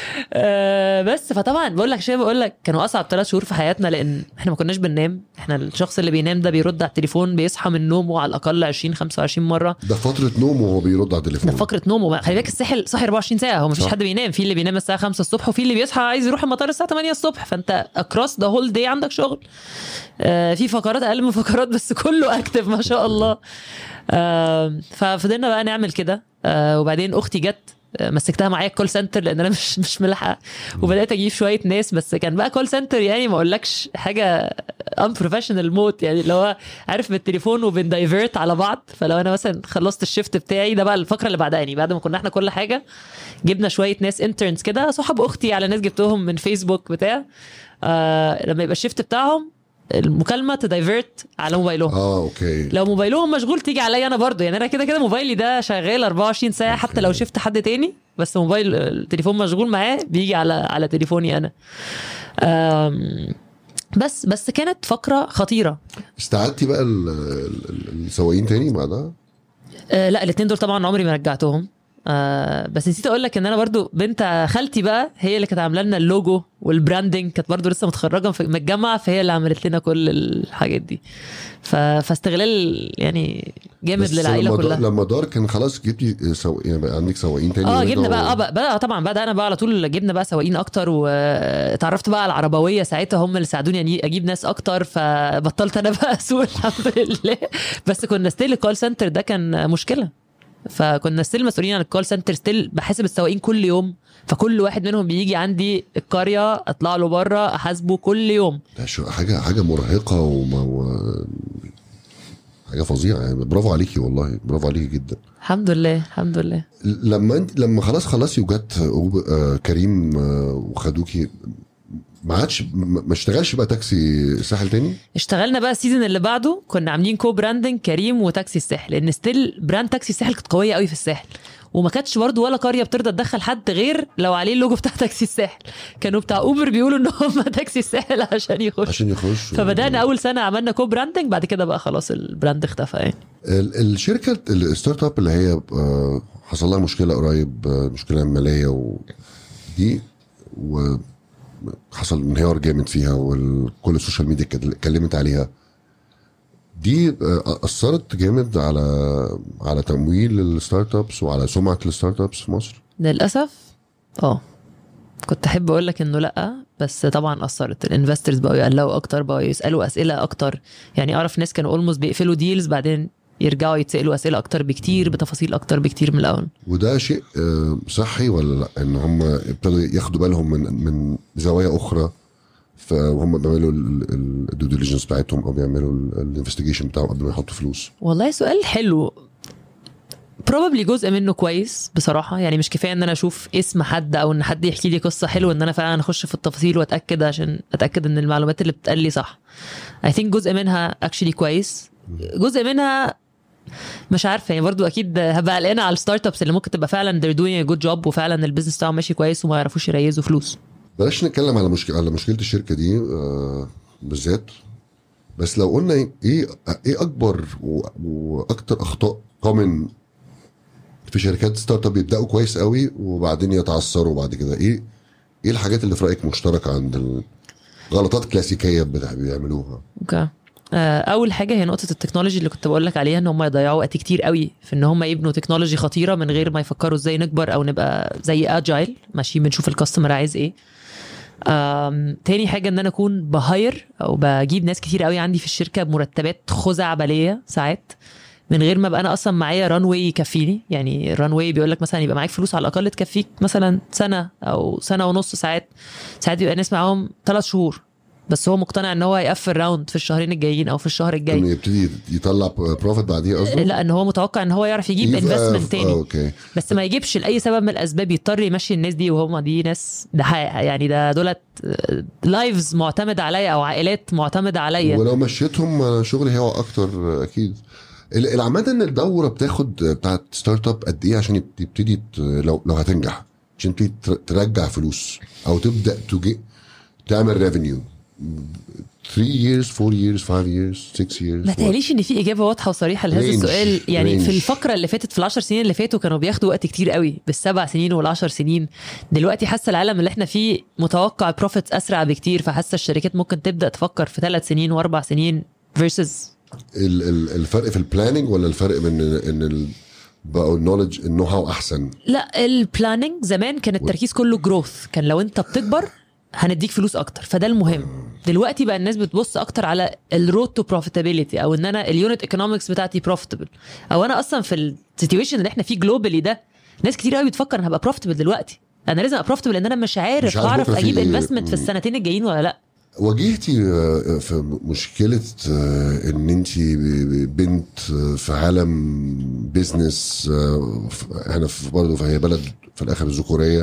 Speaker 2: آه بس فطبعا بقول لك شيء، بقول لك كانوا أصعب ثلاث شهور في حياتنا، لأن إحنا ما كناش بننام. إحنا الشخص اللي بينام ده بيرد على التليفون بيصحى من نومه على الأقل عشرين خمسة وعشرين مرة.
Speaker 1: ده فترة نومه وهو بيرد على التليفون.
Speaker 2: ده فقرة نومه. خلي بالك الساحل صاحي أربعة وعشرين ساعة، هو ما فيش حد بينام. في اللي بينام الساعة خمسة الصبح وفي اللي بيصحى عايز يروح المطار الساعة ثمانية الصبح، فأنت across the whole day عندك شغل. آه في فقرات أقل من فقرات بس كله أكتف ما شاء الله. آه ففضلنا بقى نعمل كده. آه وبعدين أختي جت مسكتها معايا الكول سنتر لان انا مش مش ملحقه، وبدات اجيب شويه ناس. بس كان بقى كول سنتر يعني ما اقولكش حاجه ان بروفيشنال موت، يعني اللي هو عارف بالتليفون وبندايفيرت على بعض. فلو انا مثلا خلصت الشيفت بتاعي ده بقى الفقره اللي بعدها، يعني بعد ما كنا احنا كل حاجه جبنا شويه ناس انترنز كده صحاب اختي على ناس جبتهم من فيسبوك بتاع. آه لما يبقى الشيفت بتاعهم المكالمه تدايفيرت على موبايلهم.
Speaker 1: اه اوكي.
Speaker 2: لو موبايلهم مشغول تيجي عليا انا برضو، يعني انا كده كده موبايلي ده شغال أربعة وعشرين ساعه أوكي. حتى لو شفت حد تاني بس موبايل التليفون مشغول معاه بيجي على على تليفوني انا. بس بس كانت فقره خطيره.
Speaker 1: استعدتي بقى السواقين تاني بعدها؟
Speaker 2: آه لا الاثنين دول طبعا عمري ما رجعتهم. آه بس نسيت اقول لك ان انا برضو بنت خالتي بقى هي اللي كانت عامله لنا اللوجو والبراندنج، كانت برضو لسه متخرجه من الجامعه، فهي اللي عملت لنا كل الحاجات دي. فاستغلال يعني جامد للعائله كلها.
Speaker 1: لما دار كان خلاص جبتي سو... يعني بقى عندك سواقين تاني؟
Speaker 2: اه جبنا بقى, و... بقى, بقى طبعا بقى انا بقى على طول جبنا بقى سواقين اكتر، وتعرفت بقى على العربويه ساعتها هم اللي ساعدوني يعني اجيب ناس اكتر، فبطلت انا بقى اسوق الحمد لله. بس كنا ستيل الكول سنتر ده كان مشكله، فكنا ستيل مسؤولين عن الكول سنتر، ستيل بحاسب السواقين كل يوم، فكل واحد منهم بيجي عندي القريه اطلع له بره احاسبه كل يوم.
Speaker 1: ده شو حاجه حاجه مرهقه وما و... حاجه فظيعه يعني. برافو عليكي والله، برافو عليكي جدا.
Speaker 2: الحمد لله الحمد لله.
Speaker 1: لما انت لما خلاص خلصتي وجت آه كريم آه وخدوكي، ما عادش ما اشتغلش بقى تاكسي الساحل تاني؟
Speaker 2: اشتغلنا بقى السيزون اللي بعده، كنا عاملين كو براندنج كريم وتاكسي الساحل، لان ستيل براند تاكسي الساحل كانت قويه قوي في الساحل، وما كانتش برضه ولا قريه بترضى تدخل حد غير لو عليه اللوجو بتاع تاكسي الساحل. كانوا بتاع اوبر بيقولوا ان هم تاكسي الساحل عشان يخش
Speaker 1: عشان يخش
Speaker 2: فبدانا اول سنه عملنا كو براندنج، بعد كده بقى خلاص البراند اختفى يعني.
Speaker 1: الشركه الستارت اب اللي هي حصل لها مشكله قريب، مشكله ماليه ودي، وحصل انهيار جامد فيها وكل السوشيال ميديا اتكلمت عليها، دي اثرت جامد على على تمويل الستارت ابس وعلى سمعه الستارت ابس في مصر
Speaker 2: للاسف. اه كنت احب اقول لك انه لا، بس طبعا اثرت. الانفسترز بقوا يقلقوا اكتر، بقوا يسالوا اسئله اكتر. يعني اعرف ناس كانوا اولموست بيقفلوا ديلز بعدين يرجعوا يتسالوا اسئله اكتر بكتير بتفاصيل اكتر بكتير من الاول.
Speaker 1: وده شيء صحي ولا لا، ان هم ابتدوا ياخدوا بالهم من من زوايا اخرى فهم بيعملوا الدو ديليجنس بتاعتهم او بيعملوا الانفستيجيشن بتاعهم قبل ما يحطوا فلوس؟
Speaker 2: والله سؤال حلو. probably جزء منه كويس بصراحه، يعني مش كفايه ان انا اشوف اسم حد او ان حد يحكي لي قصه حلوه ان انا فعلا اخش في التفاصيل واتاكد عشان اتاكد ان المعلومات اللي بتقال لي صح. I think جزء منها actually كويس، جزء منها مش عارفه يعني. برضو اكيد هبقى قلقانه على الستارت ابس اللي ممكن تبقى فعلا they're doing a good job وفعلا البيزنس بتاعهم ماشي كويس وما يعرفوش يريزوا فلوس.
Speaker 1: بلاش نتكلم على مشكله على مشكله الشركه دي آه بالذات، بس لو قلنا ايه ايه اكبر واكتر اخطاء كومن في شركات ستارت اب بيبداوا كويس قوي وبعدين يتعثروا بعد كده، ايه ايه الحاجات اللي في رايك مشتركه عند الغلطات كلاسيكيه بيعملوها؟
Speaker 2: اوكي. اول حاجه هي نقطه التكنولوجي اللي كنت بقول لك عليها، ان هم يضيعوا وقت كتير قوي في ان هم يبنوا تكنولوجي خطيره من غير ما يفكروا ازاي نكبر او نبقى زي اجايل ماشيين بنشوف الكاستمر عايز ايه. تاني حاجه ان انا اكون بهاير او بجيب ناس كتير قوي عندي في الشركه بمرتبات خزعبليه ساعات من غير ما ابقى انا اصلا معايا ران واي يكفيني. يعني الران واي بيقول لك مثلا يبقى معاك فلوس على الاقل تكفيك مثلا سنه او سنه ونص، ساعات ساعات يبقى ناس معاهم ثلاث شهور بس هو مقتنع ان هو يقفل راوند في الشهرين الجايين او في الشهر الجاي،
Speaker 1: انه يبتدي يطلع بروفيت بعديه قصدي.
Speaker 2: لا ان هو متوقع ان هو يعرف يجيب انفستمنت تاني.
Speaker 1: أوكي.
Speaker 2: بس ما يجيبش لاي سبب من الاسباب يضطر يمشي الناس دي، وهم دي ناس ده يعني ده دولت لايفز معتمد عليا او عائلات معتمده عليا،
Speaker 1: ولو مشيتهم شغلي هو اكتر اكيد. العماده ان الدوره بتاخد بتاعت ستارت اب قد ايه عشان تبتدي لو لو هتنجح عشان تبتدي ترجع فلوس او تبدا تجي تعمل ريفينيو؟ three years four years five years six years؟
Speaker 2: ما تقليش ان في اجابه واضحه وصريحه لهذا السؤال. يعني range. في الفقره اللي فاتت في العشر سنين اللي فاتوا كانوا بياخدوا وقت كتير قوي، بالسبع سنين والعشر سنين. دلوقتي حاسه العالم اللي احنا فيه متوقع بروفيتس اسرع بكتير، فحاسه الشركات ممكن تبدا تفكر في ثلاث سنين واربع سنين versus
Speaker 1: الفرق في البلاننج ولا الفرق من ان بقوا النولج النو هاو احسن؟
Speaker 2: لا البلاننج زمان كان التركيز كله جروث، كان لو انت بتكبر هنديك فلوس اكتر فده المهم. دلوقتي بقى الناس بتبص اكتر على الرود تو بروفيتابيليتي، او ان انا اليونت ايكونومكس بتاعتي بروفيتابل، او انا اصلا في السيتويشن اللي احنا فيه جلوبالي ده ناس كتير قوي بتفكر انا هبقى بروفيتابل دلوقتي، انا لازم ابقى بروفيتابل لان انا مش عارف, مش عارف اعرف اجيب انفستمنت في السنتين الجايين ولا لا.
Speaker 1: واجهتي في مشكله ان انت بنت في عالم بيزنس هنا في برضه فهي بلد في الاخر ذكوريه،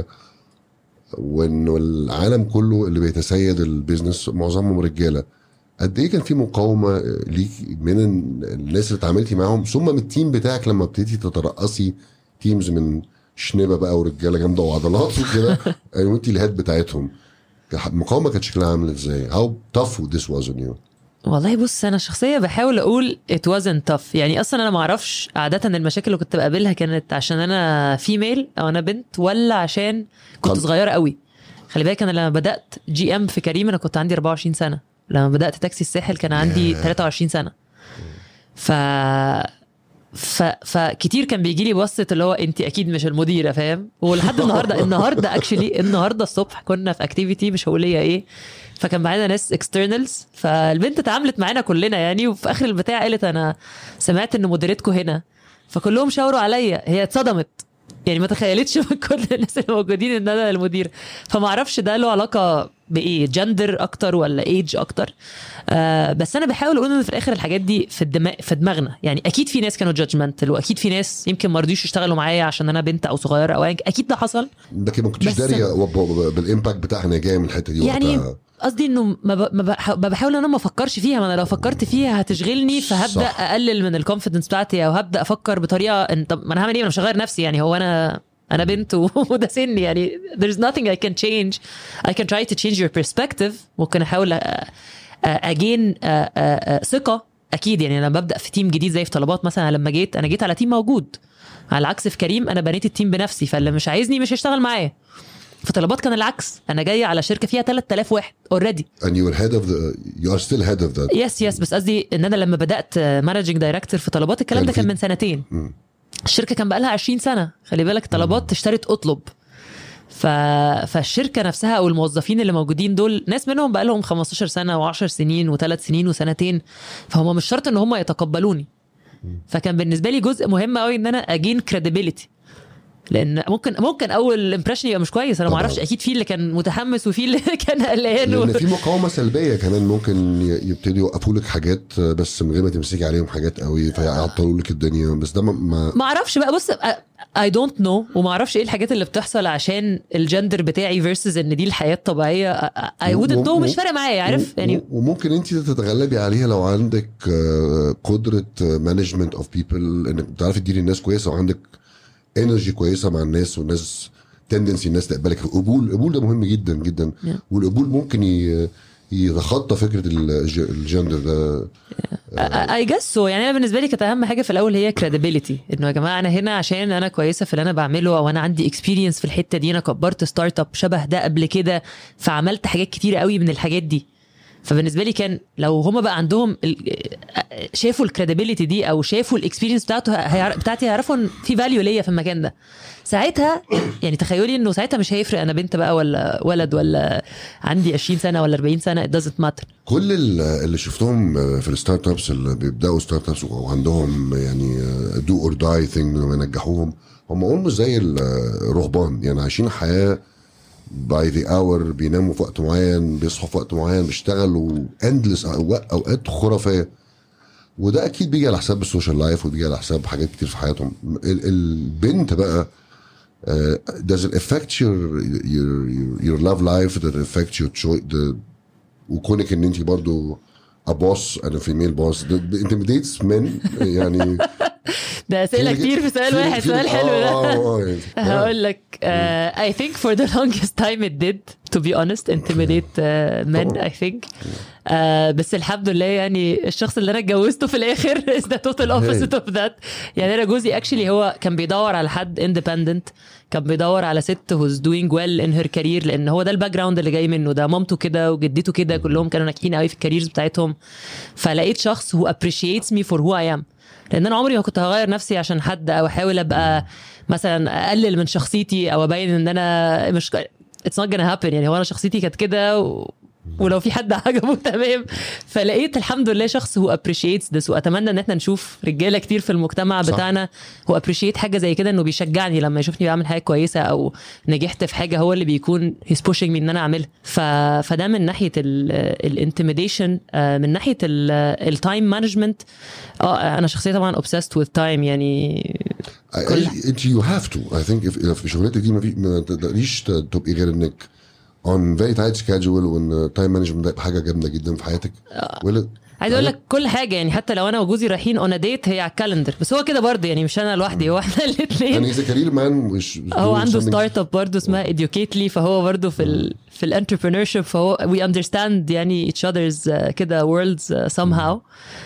Speaker 1: وانه العالم كله اللي بيتسيد البيزنس معظمهم رجاله، قد ايه كان في مقاومه ليك من الناس اللي اتعاملتي معاهم ثم من التيم بتاعك لما ابتديتي تترأسي تيمز من شنبه بقى ورجاله جامده وعضلات وكده وانت الهيد بتاعتهم؟ المقاومه كانت شكلها عامل ازاي؟ how tough this was on you؟
Speaker 2: والله بص انا شخصيا بحاول اقول it wasn't tough. يعني اصلا انا ما اعرفش عاده المشاكل اللي كنت بقابلها كانت عشان انا فيميل او انا بنت ولا عشان كنت طب. صغيره قوي. خلي بالك انا لما بدات جي ام في كريم انا كنت عندي أربعة وعشرين سنه، لما بدات تاكسي الساحل كان عندي yeah. ثلاثة وعشرين سنه. ف ف فكتير كان بيجي لي بصه اللي هو انت اكيد مش المديره، فاهم؟ ولحد النهارده النهارده اكشلي النهارده الصبح كنا في اكتيفيتي مش هقول هي ايه، فكان معانا ناس اكسترنالز، فالبنت اتعاملت معانا كلنا يعني، وفي اخر البتاع قالت انا سمعت ان مديرتكم هنا، فكلهم شاوروا عليا. هي اتصدمت يعني ما تخيلتش من كل الناس اللي موجودين ان انا المدير. فما اعرفش ده له علاقه بايه، جندر اكتر ولا ايج اكتر. آه بس انا بحاول اقول ان في الاخر الحاجات دي في الدماغ في دماغنا. يعني اكيد في ناس كانوا جادجمنتال، واكيد في ناس يمكن ما رضيوش يشتغلوا معايا عشان انا بنت او صغيره او اكيد ده حصل،
Speaker 1: لكن ما كنتش داريه بالامباكت بتاعها انا جايه من الحته دي
Speaker 2: يعني
Speaker 1: وقتها.
Speaker 2: قصدي انه ما ب... ما بحاول انا ما افكرش فيها، ما انا لو فكرت فيها هتشغلني، فهبدا صح. اقلل من الكونفيدنس بتاعتي، او هبدا افكر بطريقه ان طب ما انا هعمل ايه، انا مش هغير نفسي يعني، هو انا انا بنت وده سني يعني there's nothing I can change. I can try to change your perspective. ممكن احاول اجين ثقه اكيد. يعني انا ببدا في تيم جديد زي في طلبات مثلا، لما جيت انا جيت على تيم موجود، على عكس في كريم انا بنيت التيم بنفسي، فاللي مش عايزني مش هيشتغل معايا. في طلبات كان العكس، انا جايه على شركه فيها ثلاثة آلاف واحد already
Speaker 1: and you are head of the you are still head of that.
Speaker 2: yes yes بس قصدي ان انا لما بدات managing director في طلبات الكلام ده كان من سنتين. م. الشركه كان بقى لها عشرين سنه، خلي بالك طلبات اشترت اطلب. ف... فالشركه نفسها او الموظفين اللي موجودين دول ناس منهم بقى لهم خمستاشر سنه وعشر سنين وثلاث سنين وسنتين، فهم مش شرط ان هم يتقبلوني. فكان بالنسبه لي جزء مهم قوي ان انا اجين credibility، لان ممكن ممكن اول امبريشن يبقى مش كويس، انا ما اعرفش، اكيد في اللي كان متحمس وفي اللي كان قلقان،
Speaker 1: لان في مقاومه سلبيه كمان ممكن يبتدوا يوقفوا لك حاجات بس من غير ما تمسكي عليهم حاجات قوي فيعطلوا لك الدنيا. بس ده ما
Speaker 2: ما اعرفش بقى. بص I don't know وما اعرفش ايه الحاجات اللي بتحصل عشان الجندر بتاعي versus ان دي الحياه الطبيعيه. I wouldn't know، مش فارق معايا عارف يعني.
Speaker 1: وممكن انت تتغلبي عليها لو عندك قدره مانجمنت اوف بيبل، انك بتعرفي تديري الناس كويسه وعندك انرجي كويسه مع الناس، والناس تندنسي الناس تقبلك. القبول القبول ده مهم جدا جدا yeah. والقبول ممكن يتخطى فكره الجندر ده.
Speaker 2: اي جس يعني انا بالنسبه لي كانت اهم حاجه في الاول هي كريديبيليتي، انه يا جماعه انا هنا عشان انا كويسه في اللي انا بعمله، او انا عندي اكسبيرينس في الحته دي، انا كبرت ستارت اب شبه ده قبل كده، فعملت حاجات كتير قوي من الحاجات دي. فبالنسبه لي كان لو هما بقى عندهم شافوا الكريديبيليتي دي او شافوا الاكسبيرينس بتاعته بتاعتي، هيعرفوا ان في فاليو ليا في المكان ده. ساعتها يعني تخيلي انه ساعتها مش هيفرق انا بنت بقى ولا ولد ولا عندي عشرين سنه ولا أربعين سنه، it doesn't matter.
Speaker 1: كل اللي شفتهم في الستارت ابس اللي بيبداوا ستارت ابس وعندهم يعني دو اور داي ثينج لما ينجحوهم، هم هم زي الرهبان، يعني عايشين حياه باي ذا اور، بيناموا في وقت معين، بيصحوا في وقت معين، بيشتغلوا اندلس اوقات خرافيه. وده اكيد بيجي على حساب السوشيال لايف وبيجي على حساب حاجات كتير في حياتهم. البنت بقى uh, does it affect your your your love life, does it affect your choice the... وكونك ان انت برضو a boss and a female boss that intimidates men يعني.
Speaker 2: ده أسئلة كتير في سؤال واحد، سؤال حلو ده. هقول لك uh, I think for the longest time it did to be honest intimidate uh, men I think uh, بس الحمد لله يعني الشخص اللي أنا اتجوزته في الآخر is the total opposite of that. يعني أنا جوزي actually هو كان بيدور على حد independent، كان بيدور على ست who's doing well in her career، لأن هو ده الباك جراوند اللي جاي منه، ده مامته كده وجدته كده كلهم كانوا ناجحين قوي في الكاريرز بتاعتهم. فلقيت شخص who appreciates me for who I am، لان انا عمري ما كنت هغير نفسي عشان حد، او احاول ابقى مثلا اقلل من شخصيتي او ابين ان انا مش it's not gonna happen. يعني هو انا شخصيتي كانت كده و... ولو في حد عجبه تمام. فلقيت الحمد لله شخص هو appreciates this، واتمنى ان احنا نشوف رجاله كتير في المجتمع صح. بتاعنا هو appreciate حاجه زي كده، انه بيشجعني لما يشوفني بعمل حاجه كويسه او نجحت في حاجه، هو اللي بيكون he's pushing me ان انا اعملها. ف... فده من ناحيه الانتيميديشن. من ناحيه التايم مانجمنت، اه انا شخصيا طبعا obsessed with time يعني.
Speaker 1: انت you have to I think if في شغلتك دي ما تقدريش تبقي غير انك on very tight schedule، وان time management ده حاجه جامده جدا في حياتك. ولا
Speaker 2: عايز اقول لك كل حاجه يعني، حتى لو انا وجوزي رايحين اون ديت هي على الكالندر، بس هو كده برضه يعني مش انا لوحدي، هو احنا الاثنين.
Speaker 1: يعني اذا كارير مان مش
Speaker 2: هو عنده ستارت اب برضه اسمها educately، فهو برضه في ال في الانتربرينورشيب، فهو we understand يعني each other's كده worlds somehow.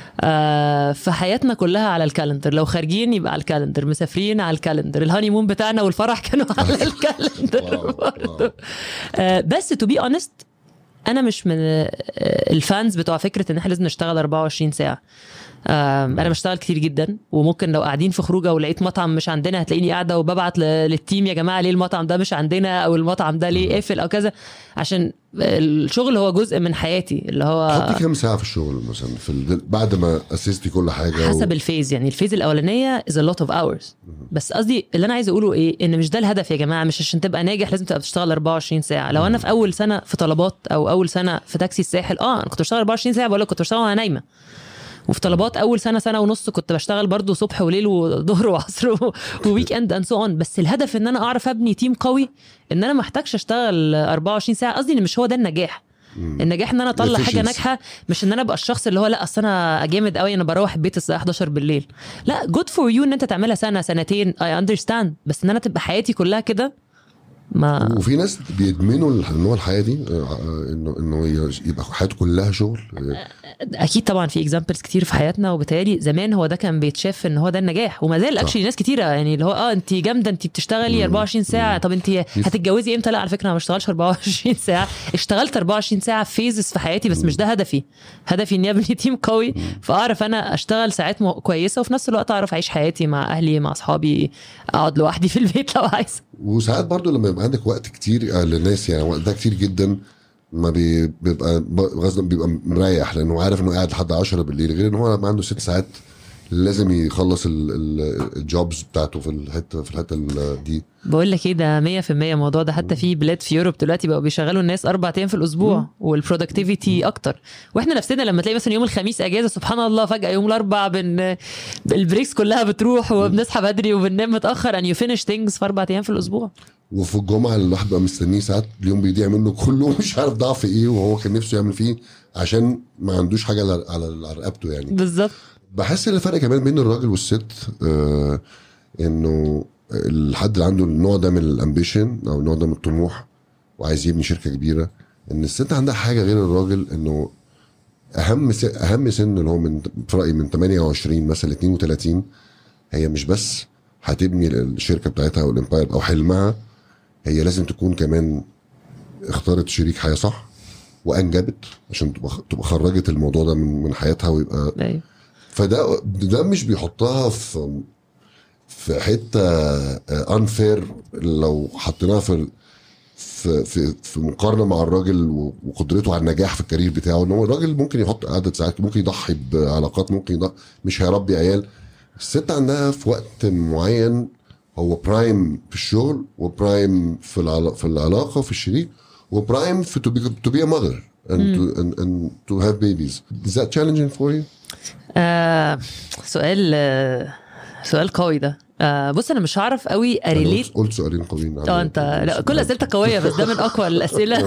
Speaker 2: آه فحياتنا كلها على الكالندر، لو خارجين يبقى على الكالندر، مسافرين على الكالندر، الهاني مون بتاعنا والفرح كانوا على الكالندر برضه. آه بس to be honest انا مش من الفانز بتوع فكره ان احنا لازم نشتغل أربعة وعشرين ساعه. انا بشتغل كتير جدا، وممكن لو قاعدين في خروجه ولقيت مطعم مش عندنا هتلاقيني قاعده وببعت للتيم يا جماعه ليه المطعم ده مش عندنا، او المطعم ده ليه قافل او كذا، عشان الشغل هو جزء من حياتي اللي هو
Speaker 1: حطي كام ساعه في الشغل مثلا في ال... بعد ما اسستي كل حاجه
Speaker 2: حسب
Speaker 1: و...
Speaker 2: الفيز. يعني الفيز الاولانيه is a lot of hours. بس قصدي اللي انا عايز اقوله ايه ان مش ده الهدف يا جماعه. مش عشان تبقى ناجح لازم تبقى بتشتغل أربعة وعشرين ساعه. لو انا في اول سنه في طلبات او اول سنه في تاكسي الساحل اه انا كنت بشتغل أربعة وعشرين ساعه بقول لك كنت بشتغل وانا نايمه. وفي طلبات اول سنه سنه ونص كنت بشتغل برضو صبح وليل وظهر وعصر وويك اند اند سو اون. بس الهدف ان انا اعرف ابني تيم قوي ان انا ما احتاجش اشتغل أربعة وعشرين ساعه. قصدي ان مش هو ده النجاح. النجاح ان انا اطلع حاجه ناجحه مش ان انا ابقى الشخص اللي هو لا اصل انا جامد قوي انا بروح البيت الساعه احداشر بالليل. لا good for you ان انت تعملها سنه سنتين I understand. بس ان انا تبقى حياتي كلها كده ما.
Speaker 1: وفي ناس بيدمنوا النوع الحياه دي انه انه يبقى حياته كلها شغل.
Speaker 2: اكيد طبعا في اكزامبلز كتير في حياتنا وبالتالي زمان هو ده كان بيتشاف ان هو ده النجاح وما زال اكشلي ناس كتيره يعني اللي هو اه انت جامده انت بتشتغلي أربعة وعشرين ساعه. طب انت هتتجوزي امتى؟ لا على فكره انا ما بشتغلش أربعة وعشرين ساعه. اشتغلت أربعة وعشرين ساعه في فيزز في حياتي بس مش ده هدفي. هدفي اني ابني تيم قوي فاعرف انا اشتغل ساعات كويسه وفي نفس الوقت اعرف اعيش حياتي مع اهلي مع اصحابي اقعد لوحدي في البيت لو عايز.
Speaker 1: وساعات برضو لما يبقى عندك وقت كتير للناس يعني وقت ده كتير جدا ما بيبقى غصب بيبقى مريح لانه عارف انه قاعد لحد عشرة بالليل غير ان هو ما عنده ست ساعات لازم يخلص الجوبز بتاعته في الحته في الحته دي.
Speaker 2: بقول لك ايه ده مية في المية الموضوع ده. حتى في بلاد في يوروب دلوقتي بقوا بيشغلوا الناس اربع ايام في الاسبوع والبرودكتيفيتي اكتر. واحنا نفسنا لما تلاقي مثلا يوم الخميس اجازه سبحان الله فجاه يوم الاربع بن البريكس كلها بتروح وبنصحى بدري وبننام متاخر and you finish things في اربع ايام في الاسبوع.
Speaker 1: وفي الجمعه الواحد بقى مستنيه ساعات اليوم بيضيع منه كله مش عارف ضعف ايه وهو كان نفسه يعمل فيه عشان ما عندوش حاجه على رقبته يعني.
Speaker 2: بالظبط.
Speaker 1: بحس ان الفرق كمان بين الراجل والست آه انه الحد اللي عنده النوع ده من الامبيشن او النوع ده من الطموح وعايز يبني شركه كبيره ان الست عندها حاجه غير الراجل انه اهم سن اهم سن اللي هو من في رايي من ثمانية وعشرين مثلا اثنين وثلاثين هي مش بس هتبني الشركه بتاعتها او الامباير او حلمها هي لازم تكون كمان اختارت شريك حياه صح وانجبت عشان تبقى خرجت الموضوع ده من من حياتها ويبقى
Speaker 2: أيوه.
Speaker 1: فده ده مش بيحطها في في حته unfair لو حطيناها في في في, في مقارنه مع الراجل وقدرته على النجاح في الكارير بتاعه. ان هو الراجل ممكن يحط عدد ساعات ممكن يضحي بعلاقات ممكن يضحي مش هيربي عيال. الست عندها في وقت معين هو برايم في الشغل وبرايم في في العلاقه في الشريك وبرايم في to be, to be a mother and to, and, and to have babies. Is that challenging for you?
Speaker 2: آه سؤال آه سؤال قوي ده. آه بص انا مش هعرف قوي اريليت.
Speaker 1: قلت سؤالين قويين.
Speaker 2: اه انت لا كل اسئلتك قويه بس ده من اقوى الاسئله.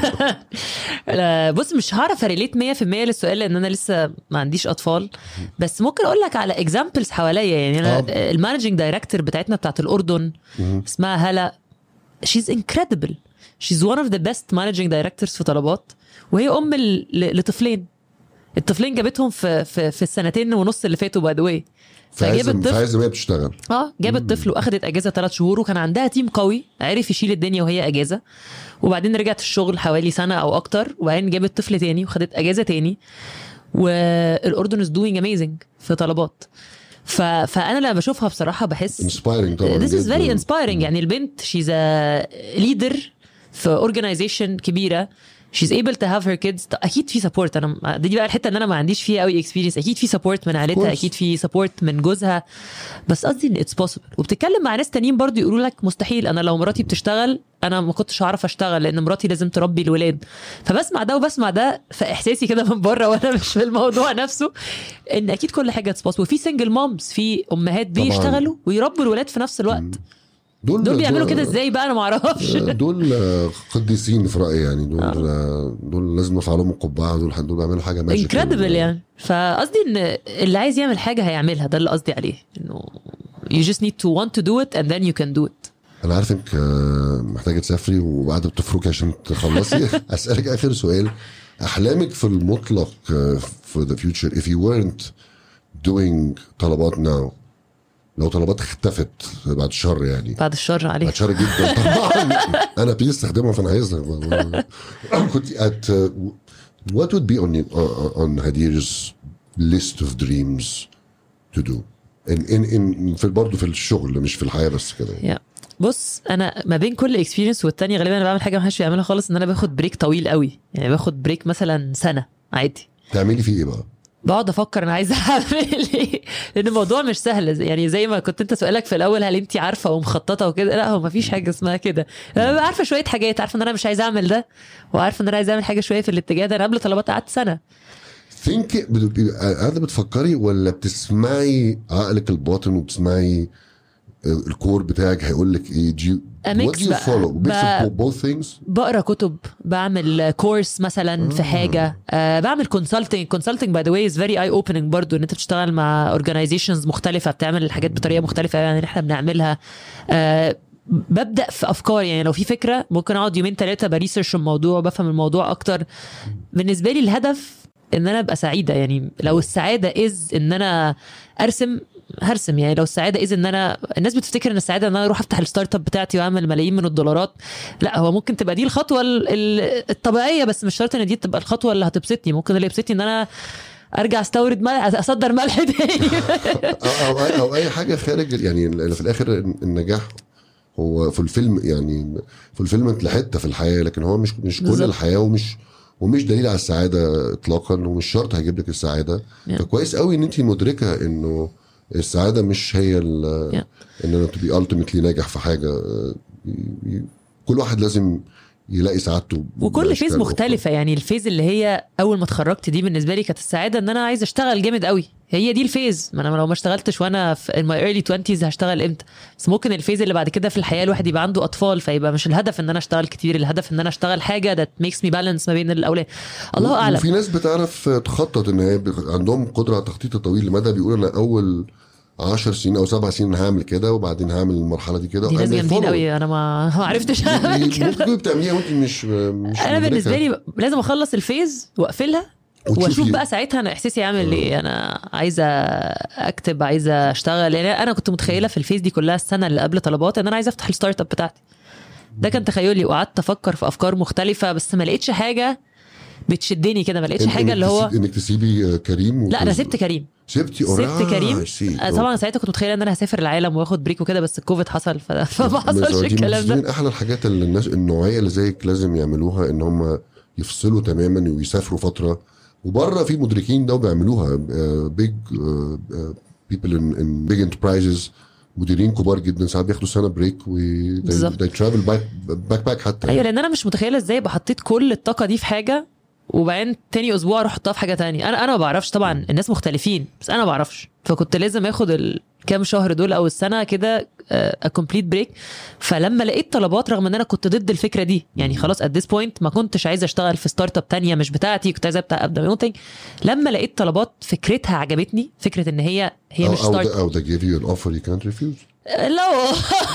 Speaker 2: بص مش هعرف اريليت مية في المية للسؤال لان انا لسه ما عنديش اطفال. بس ممكن اقول لك على اكزامبلز حواليا. يعني انا المانجنج دايركتور بتاعتنا بتاعت الاردن اسمها هلا. she's incredible. she's one of the best managing directors في طلبات وهي ام لطفلين. الطفلين جابتهم في في في السنتين ونص اللي فاتوا باي ذا واي.
Speaker 1: فجابت طفل ما بتشتغل
Speaker 2: اه جابت طفل واخدت اجازه ثلاث شهور وكان عندها تيم قوي عرف يشيل الدنيا وهي اجازه. وبعدين رجعت الشغل حوالي سنه او اكتر وبعدين جابت طفل تاني وخدت اجازه تاني. والاردن is doing amazing في طلبات. ف... فانا لما بشوفها بصراحه بحس
Speaker 1: inspiring طبعا.
Speaker 2: this is very inspiring. يعني البنت she's a leader في organization كبيره. she's able to have her kids. اكيد في support. انا دي بقى الحته اللي انا ما عنديش فيها قوي experience. اكيد في support من عائلتها اكيد في support من جوزها. بس قصدي ان it's possible. وبتتكلم مع ناس تانيين برضو يقولوا لك مستحيل. انا لو مراتي بتشتغل انا ما كنتش هعرف اشتغل لان مراتي لازم تربي الولاد. فبسمع ده وبسمع ده فاحساسي كده من بره وانا مش في الموضوع نفسه ان اكيد كل حاجه it's possible. وفي single moms في امهات بيشتغلوا ويربوا الولاد في نفس الوقت. دول دول بيعملوا كده ازاي بقى انا ما اعرفش.
Speaker 1: دول قديسين في رايي يعني. دول آه. دول لازم نرفع لهم القبعه. دول دول بيعملوا حاجه ماجيك
Speaker 2: انكريدبل يعني. فقصدي ان اللي عايز يعمل حاجه هيعملها. ده اللي قصدي عليه انه you just need to want to do it and then you can do it.
Speaker 1: انا عارف انك محتاجه تسافري وبعد بتفركي عشان تخلصي. اسالك اخر سؤال. احلامك في المطلق for the future if you weren't doing طلبات now لو طلبات اختفت بعد الشر يعني
Speaker 2: بعد الشر عليك
Speaker 1: بعد الشر جدا طبعا. انا بيستخدمها فانا عايزها. كنت at what would be on on Hadir's list of dreams to do in in in في برضه في الشغل مش في الحياه بس كده.
Speaker 2: yeah. بص انا ما بين كل اكسبيرينس والتانية غالبا انا بعمل حاجه ما حدش بيعملها خالص، ان انا باخد بريك طويل قوي. يعني باخد بريك مثلا سنه عادي.
Speaker 1: تعملي فيه ايه بقى؟
Speaker 2: بقعد افكر انا عايزه اعمل ايه، لان الموضوع مش سهل. يعني زي ما كنت انت سؤالك في الاول هل انت عارفه ومخططه وكده، لا هو ما فيش حاجه اسمها كده. انا عارفه شويه حاجات، عارفه ان انا مش عايزه اعمل ده، وعارفه ان انا عايزه اعمل حاجه شويه في الاتجاه ده. انا قبل طلبات قعدت سنه.
Speaker 1: think قاعده بتفكري ولا بتسمعي عقلك الباطن وبتسمعي الكور بتاعك هيقول لك ايه؟ do you what do you follow ب... both things؟
Speaker 2: بقرا كتب، بعمل كورس مثلا في حاجه، آه بعمل كونسلتنج. كونسلتنج باي ذا واي از فيري اي اوبننج برضو، ان انت بتشتغل مع اورجانيزيشنز مختلفه بتعمل الحاجات بطريقه مختلفه يعني احنا بنعملها. آه ببدا في افكار، يعني لو في فكره ممكن اقعد يومين ثلاثه بريسيرش الموضوع، بفهم الموضوع اكتر. بالنسبه لي الهدف ان انا ابقى سعيده. يعني لو السعاده از ان انا ارسم هرسم، يعني لو السعاده اذا ان انا، الناس بتفتكر ان السعاده ان انا اروح افتح الستارت اب بتاعتي واعمل ملايين من الدولارات. لا، هو ممكن تبقى دي الخطوه الطبيعيه، بس مش شرط ان دي تبقى الخطوه اللي هتبسطني. ممكن اللي يبسطني ان انا ارجع استورد ملح، اصدر ملح تاني
Speaker 1: او او او اي حاجه خارج. يعني في الاخر النجاح هو في الفيلم، يعني في الفيلم لحته في الحياه، لكن هو مش مش كل بالزبط. الحياه ومش ومش دليل على السعاده اطلاقا، ومش شرط هيجيب لك السعاده. yeah. فكويس قوي ان انت مدركه انه السعاده مش هي yeah. ان انا تبقي التيمتلي ناجح في حاجه. كل واحد لازم يلاقي سعادته،
Speaker 2: وكل فيز مختلفه. يعني الفيز اللي هي اول ما اتخرجت دي بالنسبه لي كانت السعاده ان انا عايز اشتغل جامد قوي، هي دي الفيز. ما انا لو ما اشتغلتش وانا في my early twenties هشتغل امتى؟ بس ممكن الفيز اللي بعد كده في الحياه الواحد يبقى عنده اطفال، فيبقى مش الهدف ان انا اشتغل كتير، الهدف ان انا اشتغل حاجه that makes me balance ما بين الاولاد. الله اعلم.
Speaker 1: وفي ناس بتعرف تخطط، ان هي عندهم قدره على تخطيط طويل المدى، بيقولوا انا اول عشر سنين او سبع سنين هعمل كده، وبعدين هعمل المرحله دي كده.
Speaker 2: دي ناس جامدين قوي، انا ما عرفتش اعمل كده.
Speaker 1: ممكن بتعمليها وانت مش مش
Speaker 2: انا بالنسبه لي لازم اخلص الفيز واقفلها واشوف بقى ساعتها انا احساسي عامل ايه. انا عايزه اكتب، عايزه اشتغل. يعني انا كنت متخيله في الفيز دي كلها السنه اللي قبل طلبات ان انا عايزه افتح الستارت اب بتاعتي. ده كان تخيلي، وقعدت افكر في افكار مختلفه، بس ما لقيتش حاجه بتشدني كده. ما لقيتش حاجه اللي هو
Speaker 1: انك تسيبي كريم.
Speaker 2: لا انا سبت كريم.
Speaker 1: سبتي
Speaker 2: سبت كريم. طبعا ساعتها كنت متخيله ان انا هسافر العالم واخد بريك وكده، بس الكوفيد حصل فما حصلش الكلام ده.
Speaker 1: من احلى الحاجات اللي الناس النوعيه اللي زيك لازم يعملوها، ان هم يفصلوا تماما ويسافروا فتره. وبره في مدركين ده وبيعملوها. بيج بيبل ان بيج انتربرايزز، مديرين كبار جدا ساعات بياخدوا سنه بريك و they travel back back back حتى.
Speaker 2: ايوه، لان انا مش متخيله ازاي بحطيت كل الطاقه دي في حاجه وبعدين تاني اسبوع اروح احطها في حاجه تانية. انا انا ما بعرفش، طبعا الناس مختلفين بس انا ما بعرفش. فكنت لازم اخد الكام شهر دول او السنه كده كومبليت بريك. فلما لقيت طلبات، رغم ان انا كنت ضد الفكره دي، يعني خلاص at this point ما كنتش عايزه اشتغل في ستارت اب تانية مش بتاعتي، كنت عايزه ابدا ابدا. لما لقيت طلبات فكرتها عجبتني، فكره ان هي هي مش ستارت
Speaker 1: او they give you an offer you can't refuse.
Speaker 2: لا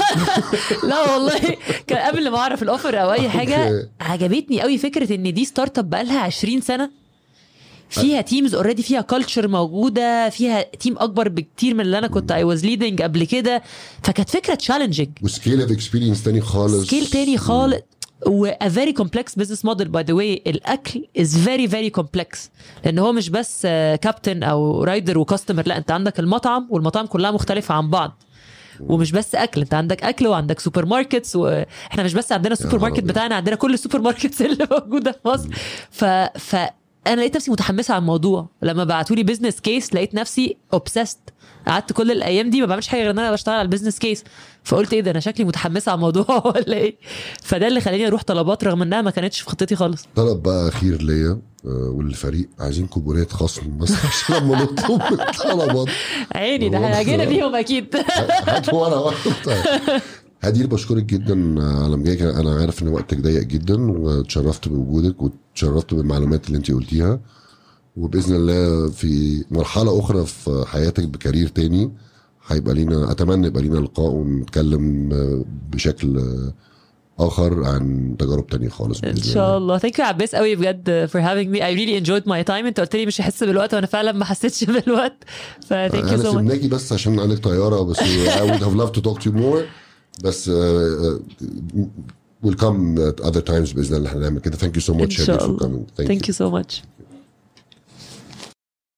Speaker 2: لا والله، كان قبل ما اعرف الاوفر او اي حاجه عجبتني قوي فكره ان دي ستارت اب بقالها عشرين سنه، فيها تيمز اوريدي، فيها كلتشر موجوده، فيها تيم اكبر بكتير من اللي انا كنت اي واز ليدنج قبل كده. فكانت فكره تشالنجينج
Speaker 1: وسكيل اوف اكسبيرينس تاني خالص،
Speaker 2: سكيل تاني خالص. و a very complex business model by the way. الاكل is very very complex، لان هو مش بس كابتن او رايدر وكاستمر، لا انت عندك المطعم، والمطاعم كلها مختلفه عن بعض. ومش بس اكل، انت عندك اكل وعندك سوبر ماركتس، واحنا مش بس عندنا السوبر ماركت بتاعنا، عندنا كل السوبر ماركتس اللي موجوده في مصر. ف ف انا لقيت نفسي متحمسه على الموضوع. لما بعتوا لي بزنس كيس لقيت نفسي اوبسست. قعدت كل الايام دي ما بعملش حاجه غير ان انا بشتغل على البيزنس كيس. فقلت ايه ده، انا شكلي متحمسه على الموضوع ولا ايه؟ فده اللي خلاني اروح طلبات رغم انها ما كانتش في خطتي خالص.
Speaker 1: طلب بقى اخير ليا والفريق، عايزين كوبونات خصم بس عشان لما نطلب طلبات
Speaker 2: عيني ده هاجينا بيهم اكيد.
Speaker 1: هاتوا ورا واحده. هدير بشكرك جدا على مجيك. انا عارف ان وقتك ضيق جدا، وتشرفت بوجودك وتشرفت بالمعلومات اللي انت قلتيها. وباذن الله في مرحله اخرى في حياتك بكارير تاني هيبقى لينا، اتمنى يبقى لينا لقاء ونتكلم بشكل اخر عن تجارب تانية خالص
Speaker 2: ان شاء الله. Thank you عباس قوي بجد for having me. I really enjoyed my time. انت قلت لي مش هحس بالوقت وانا فعلا ما حسيتش بالوقت. ف thank you so much.
Speaker 1: انا سيبناكي بس عشان عندك طياره بس. I would have loved to talk to you more بس uh, we'll come at other times باذن الله. احنا نعمل كده. Thank you so much.
Speaker 2: ان شاء الله. Thank you. Thank you so much.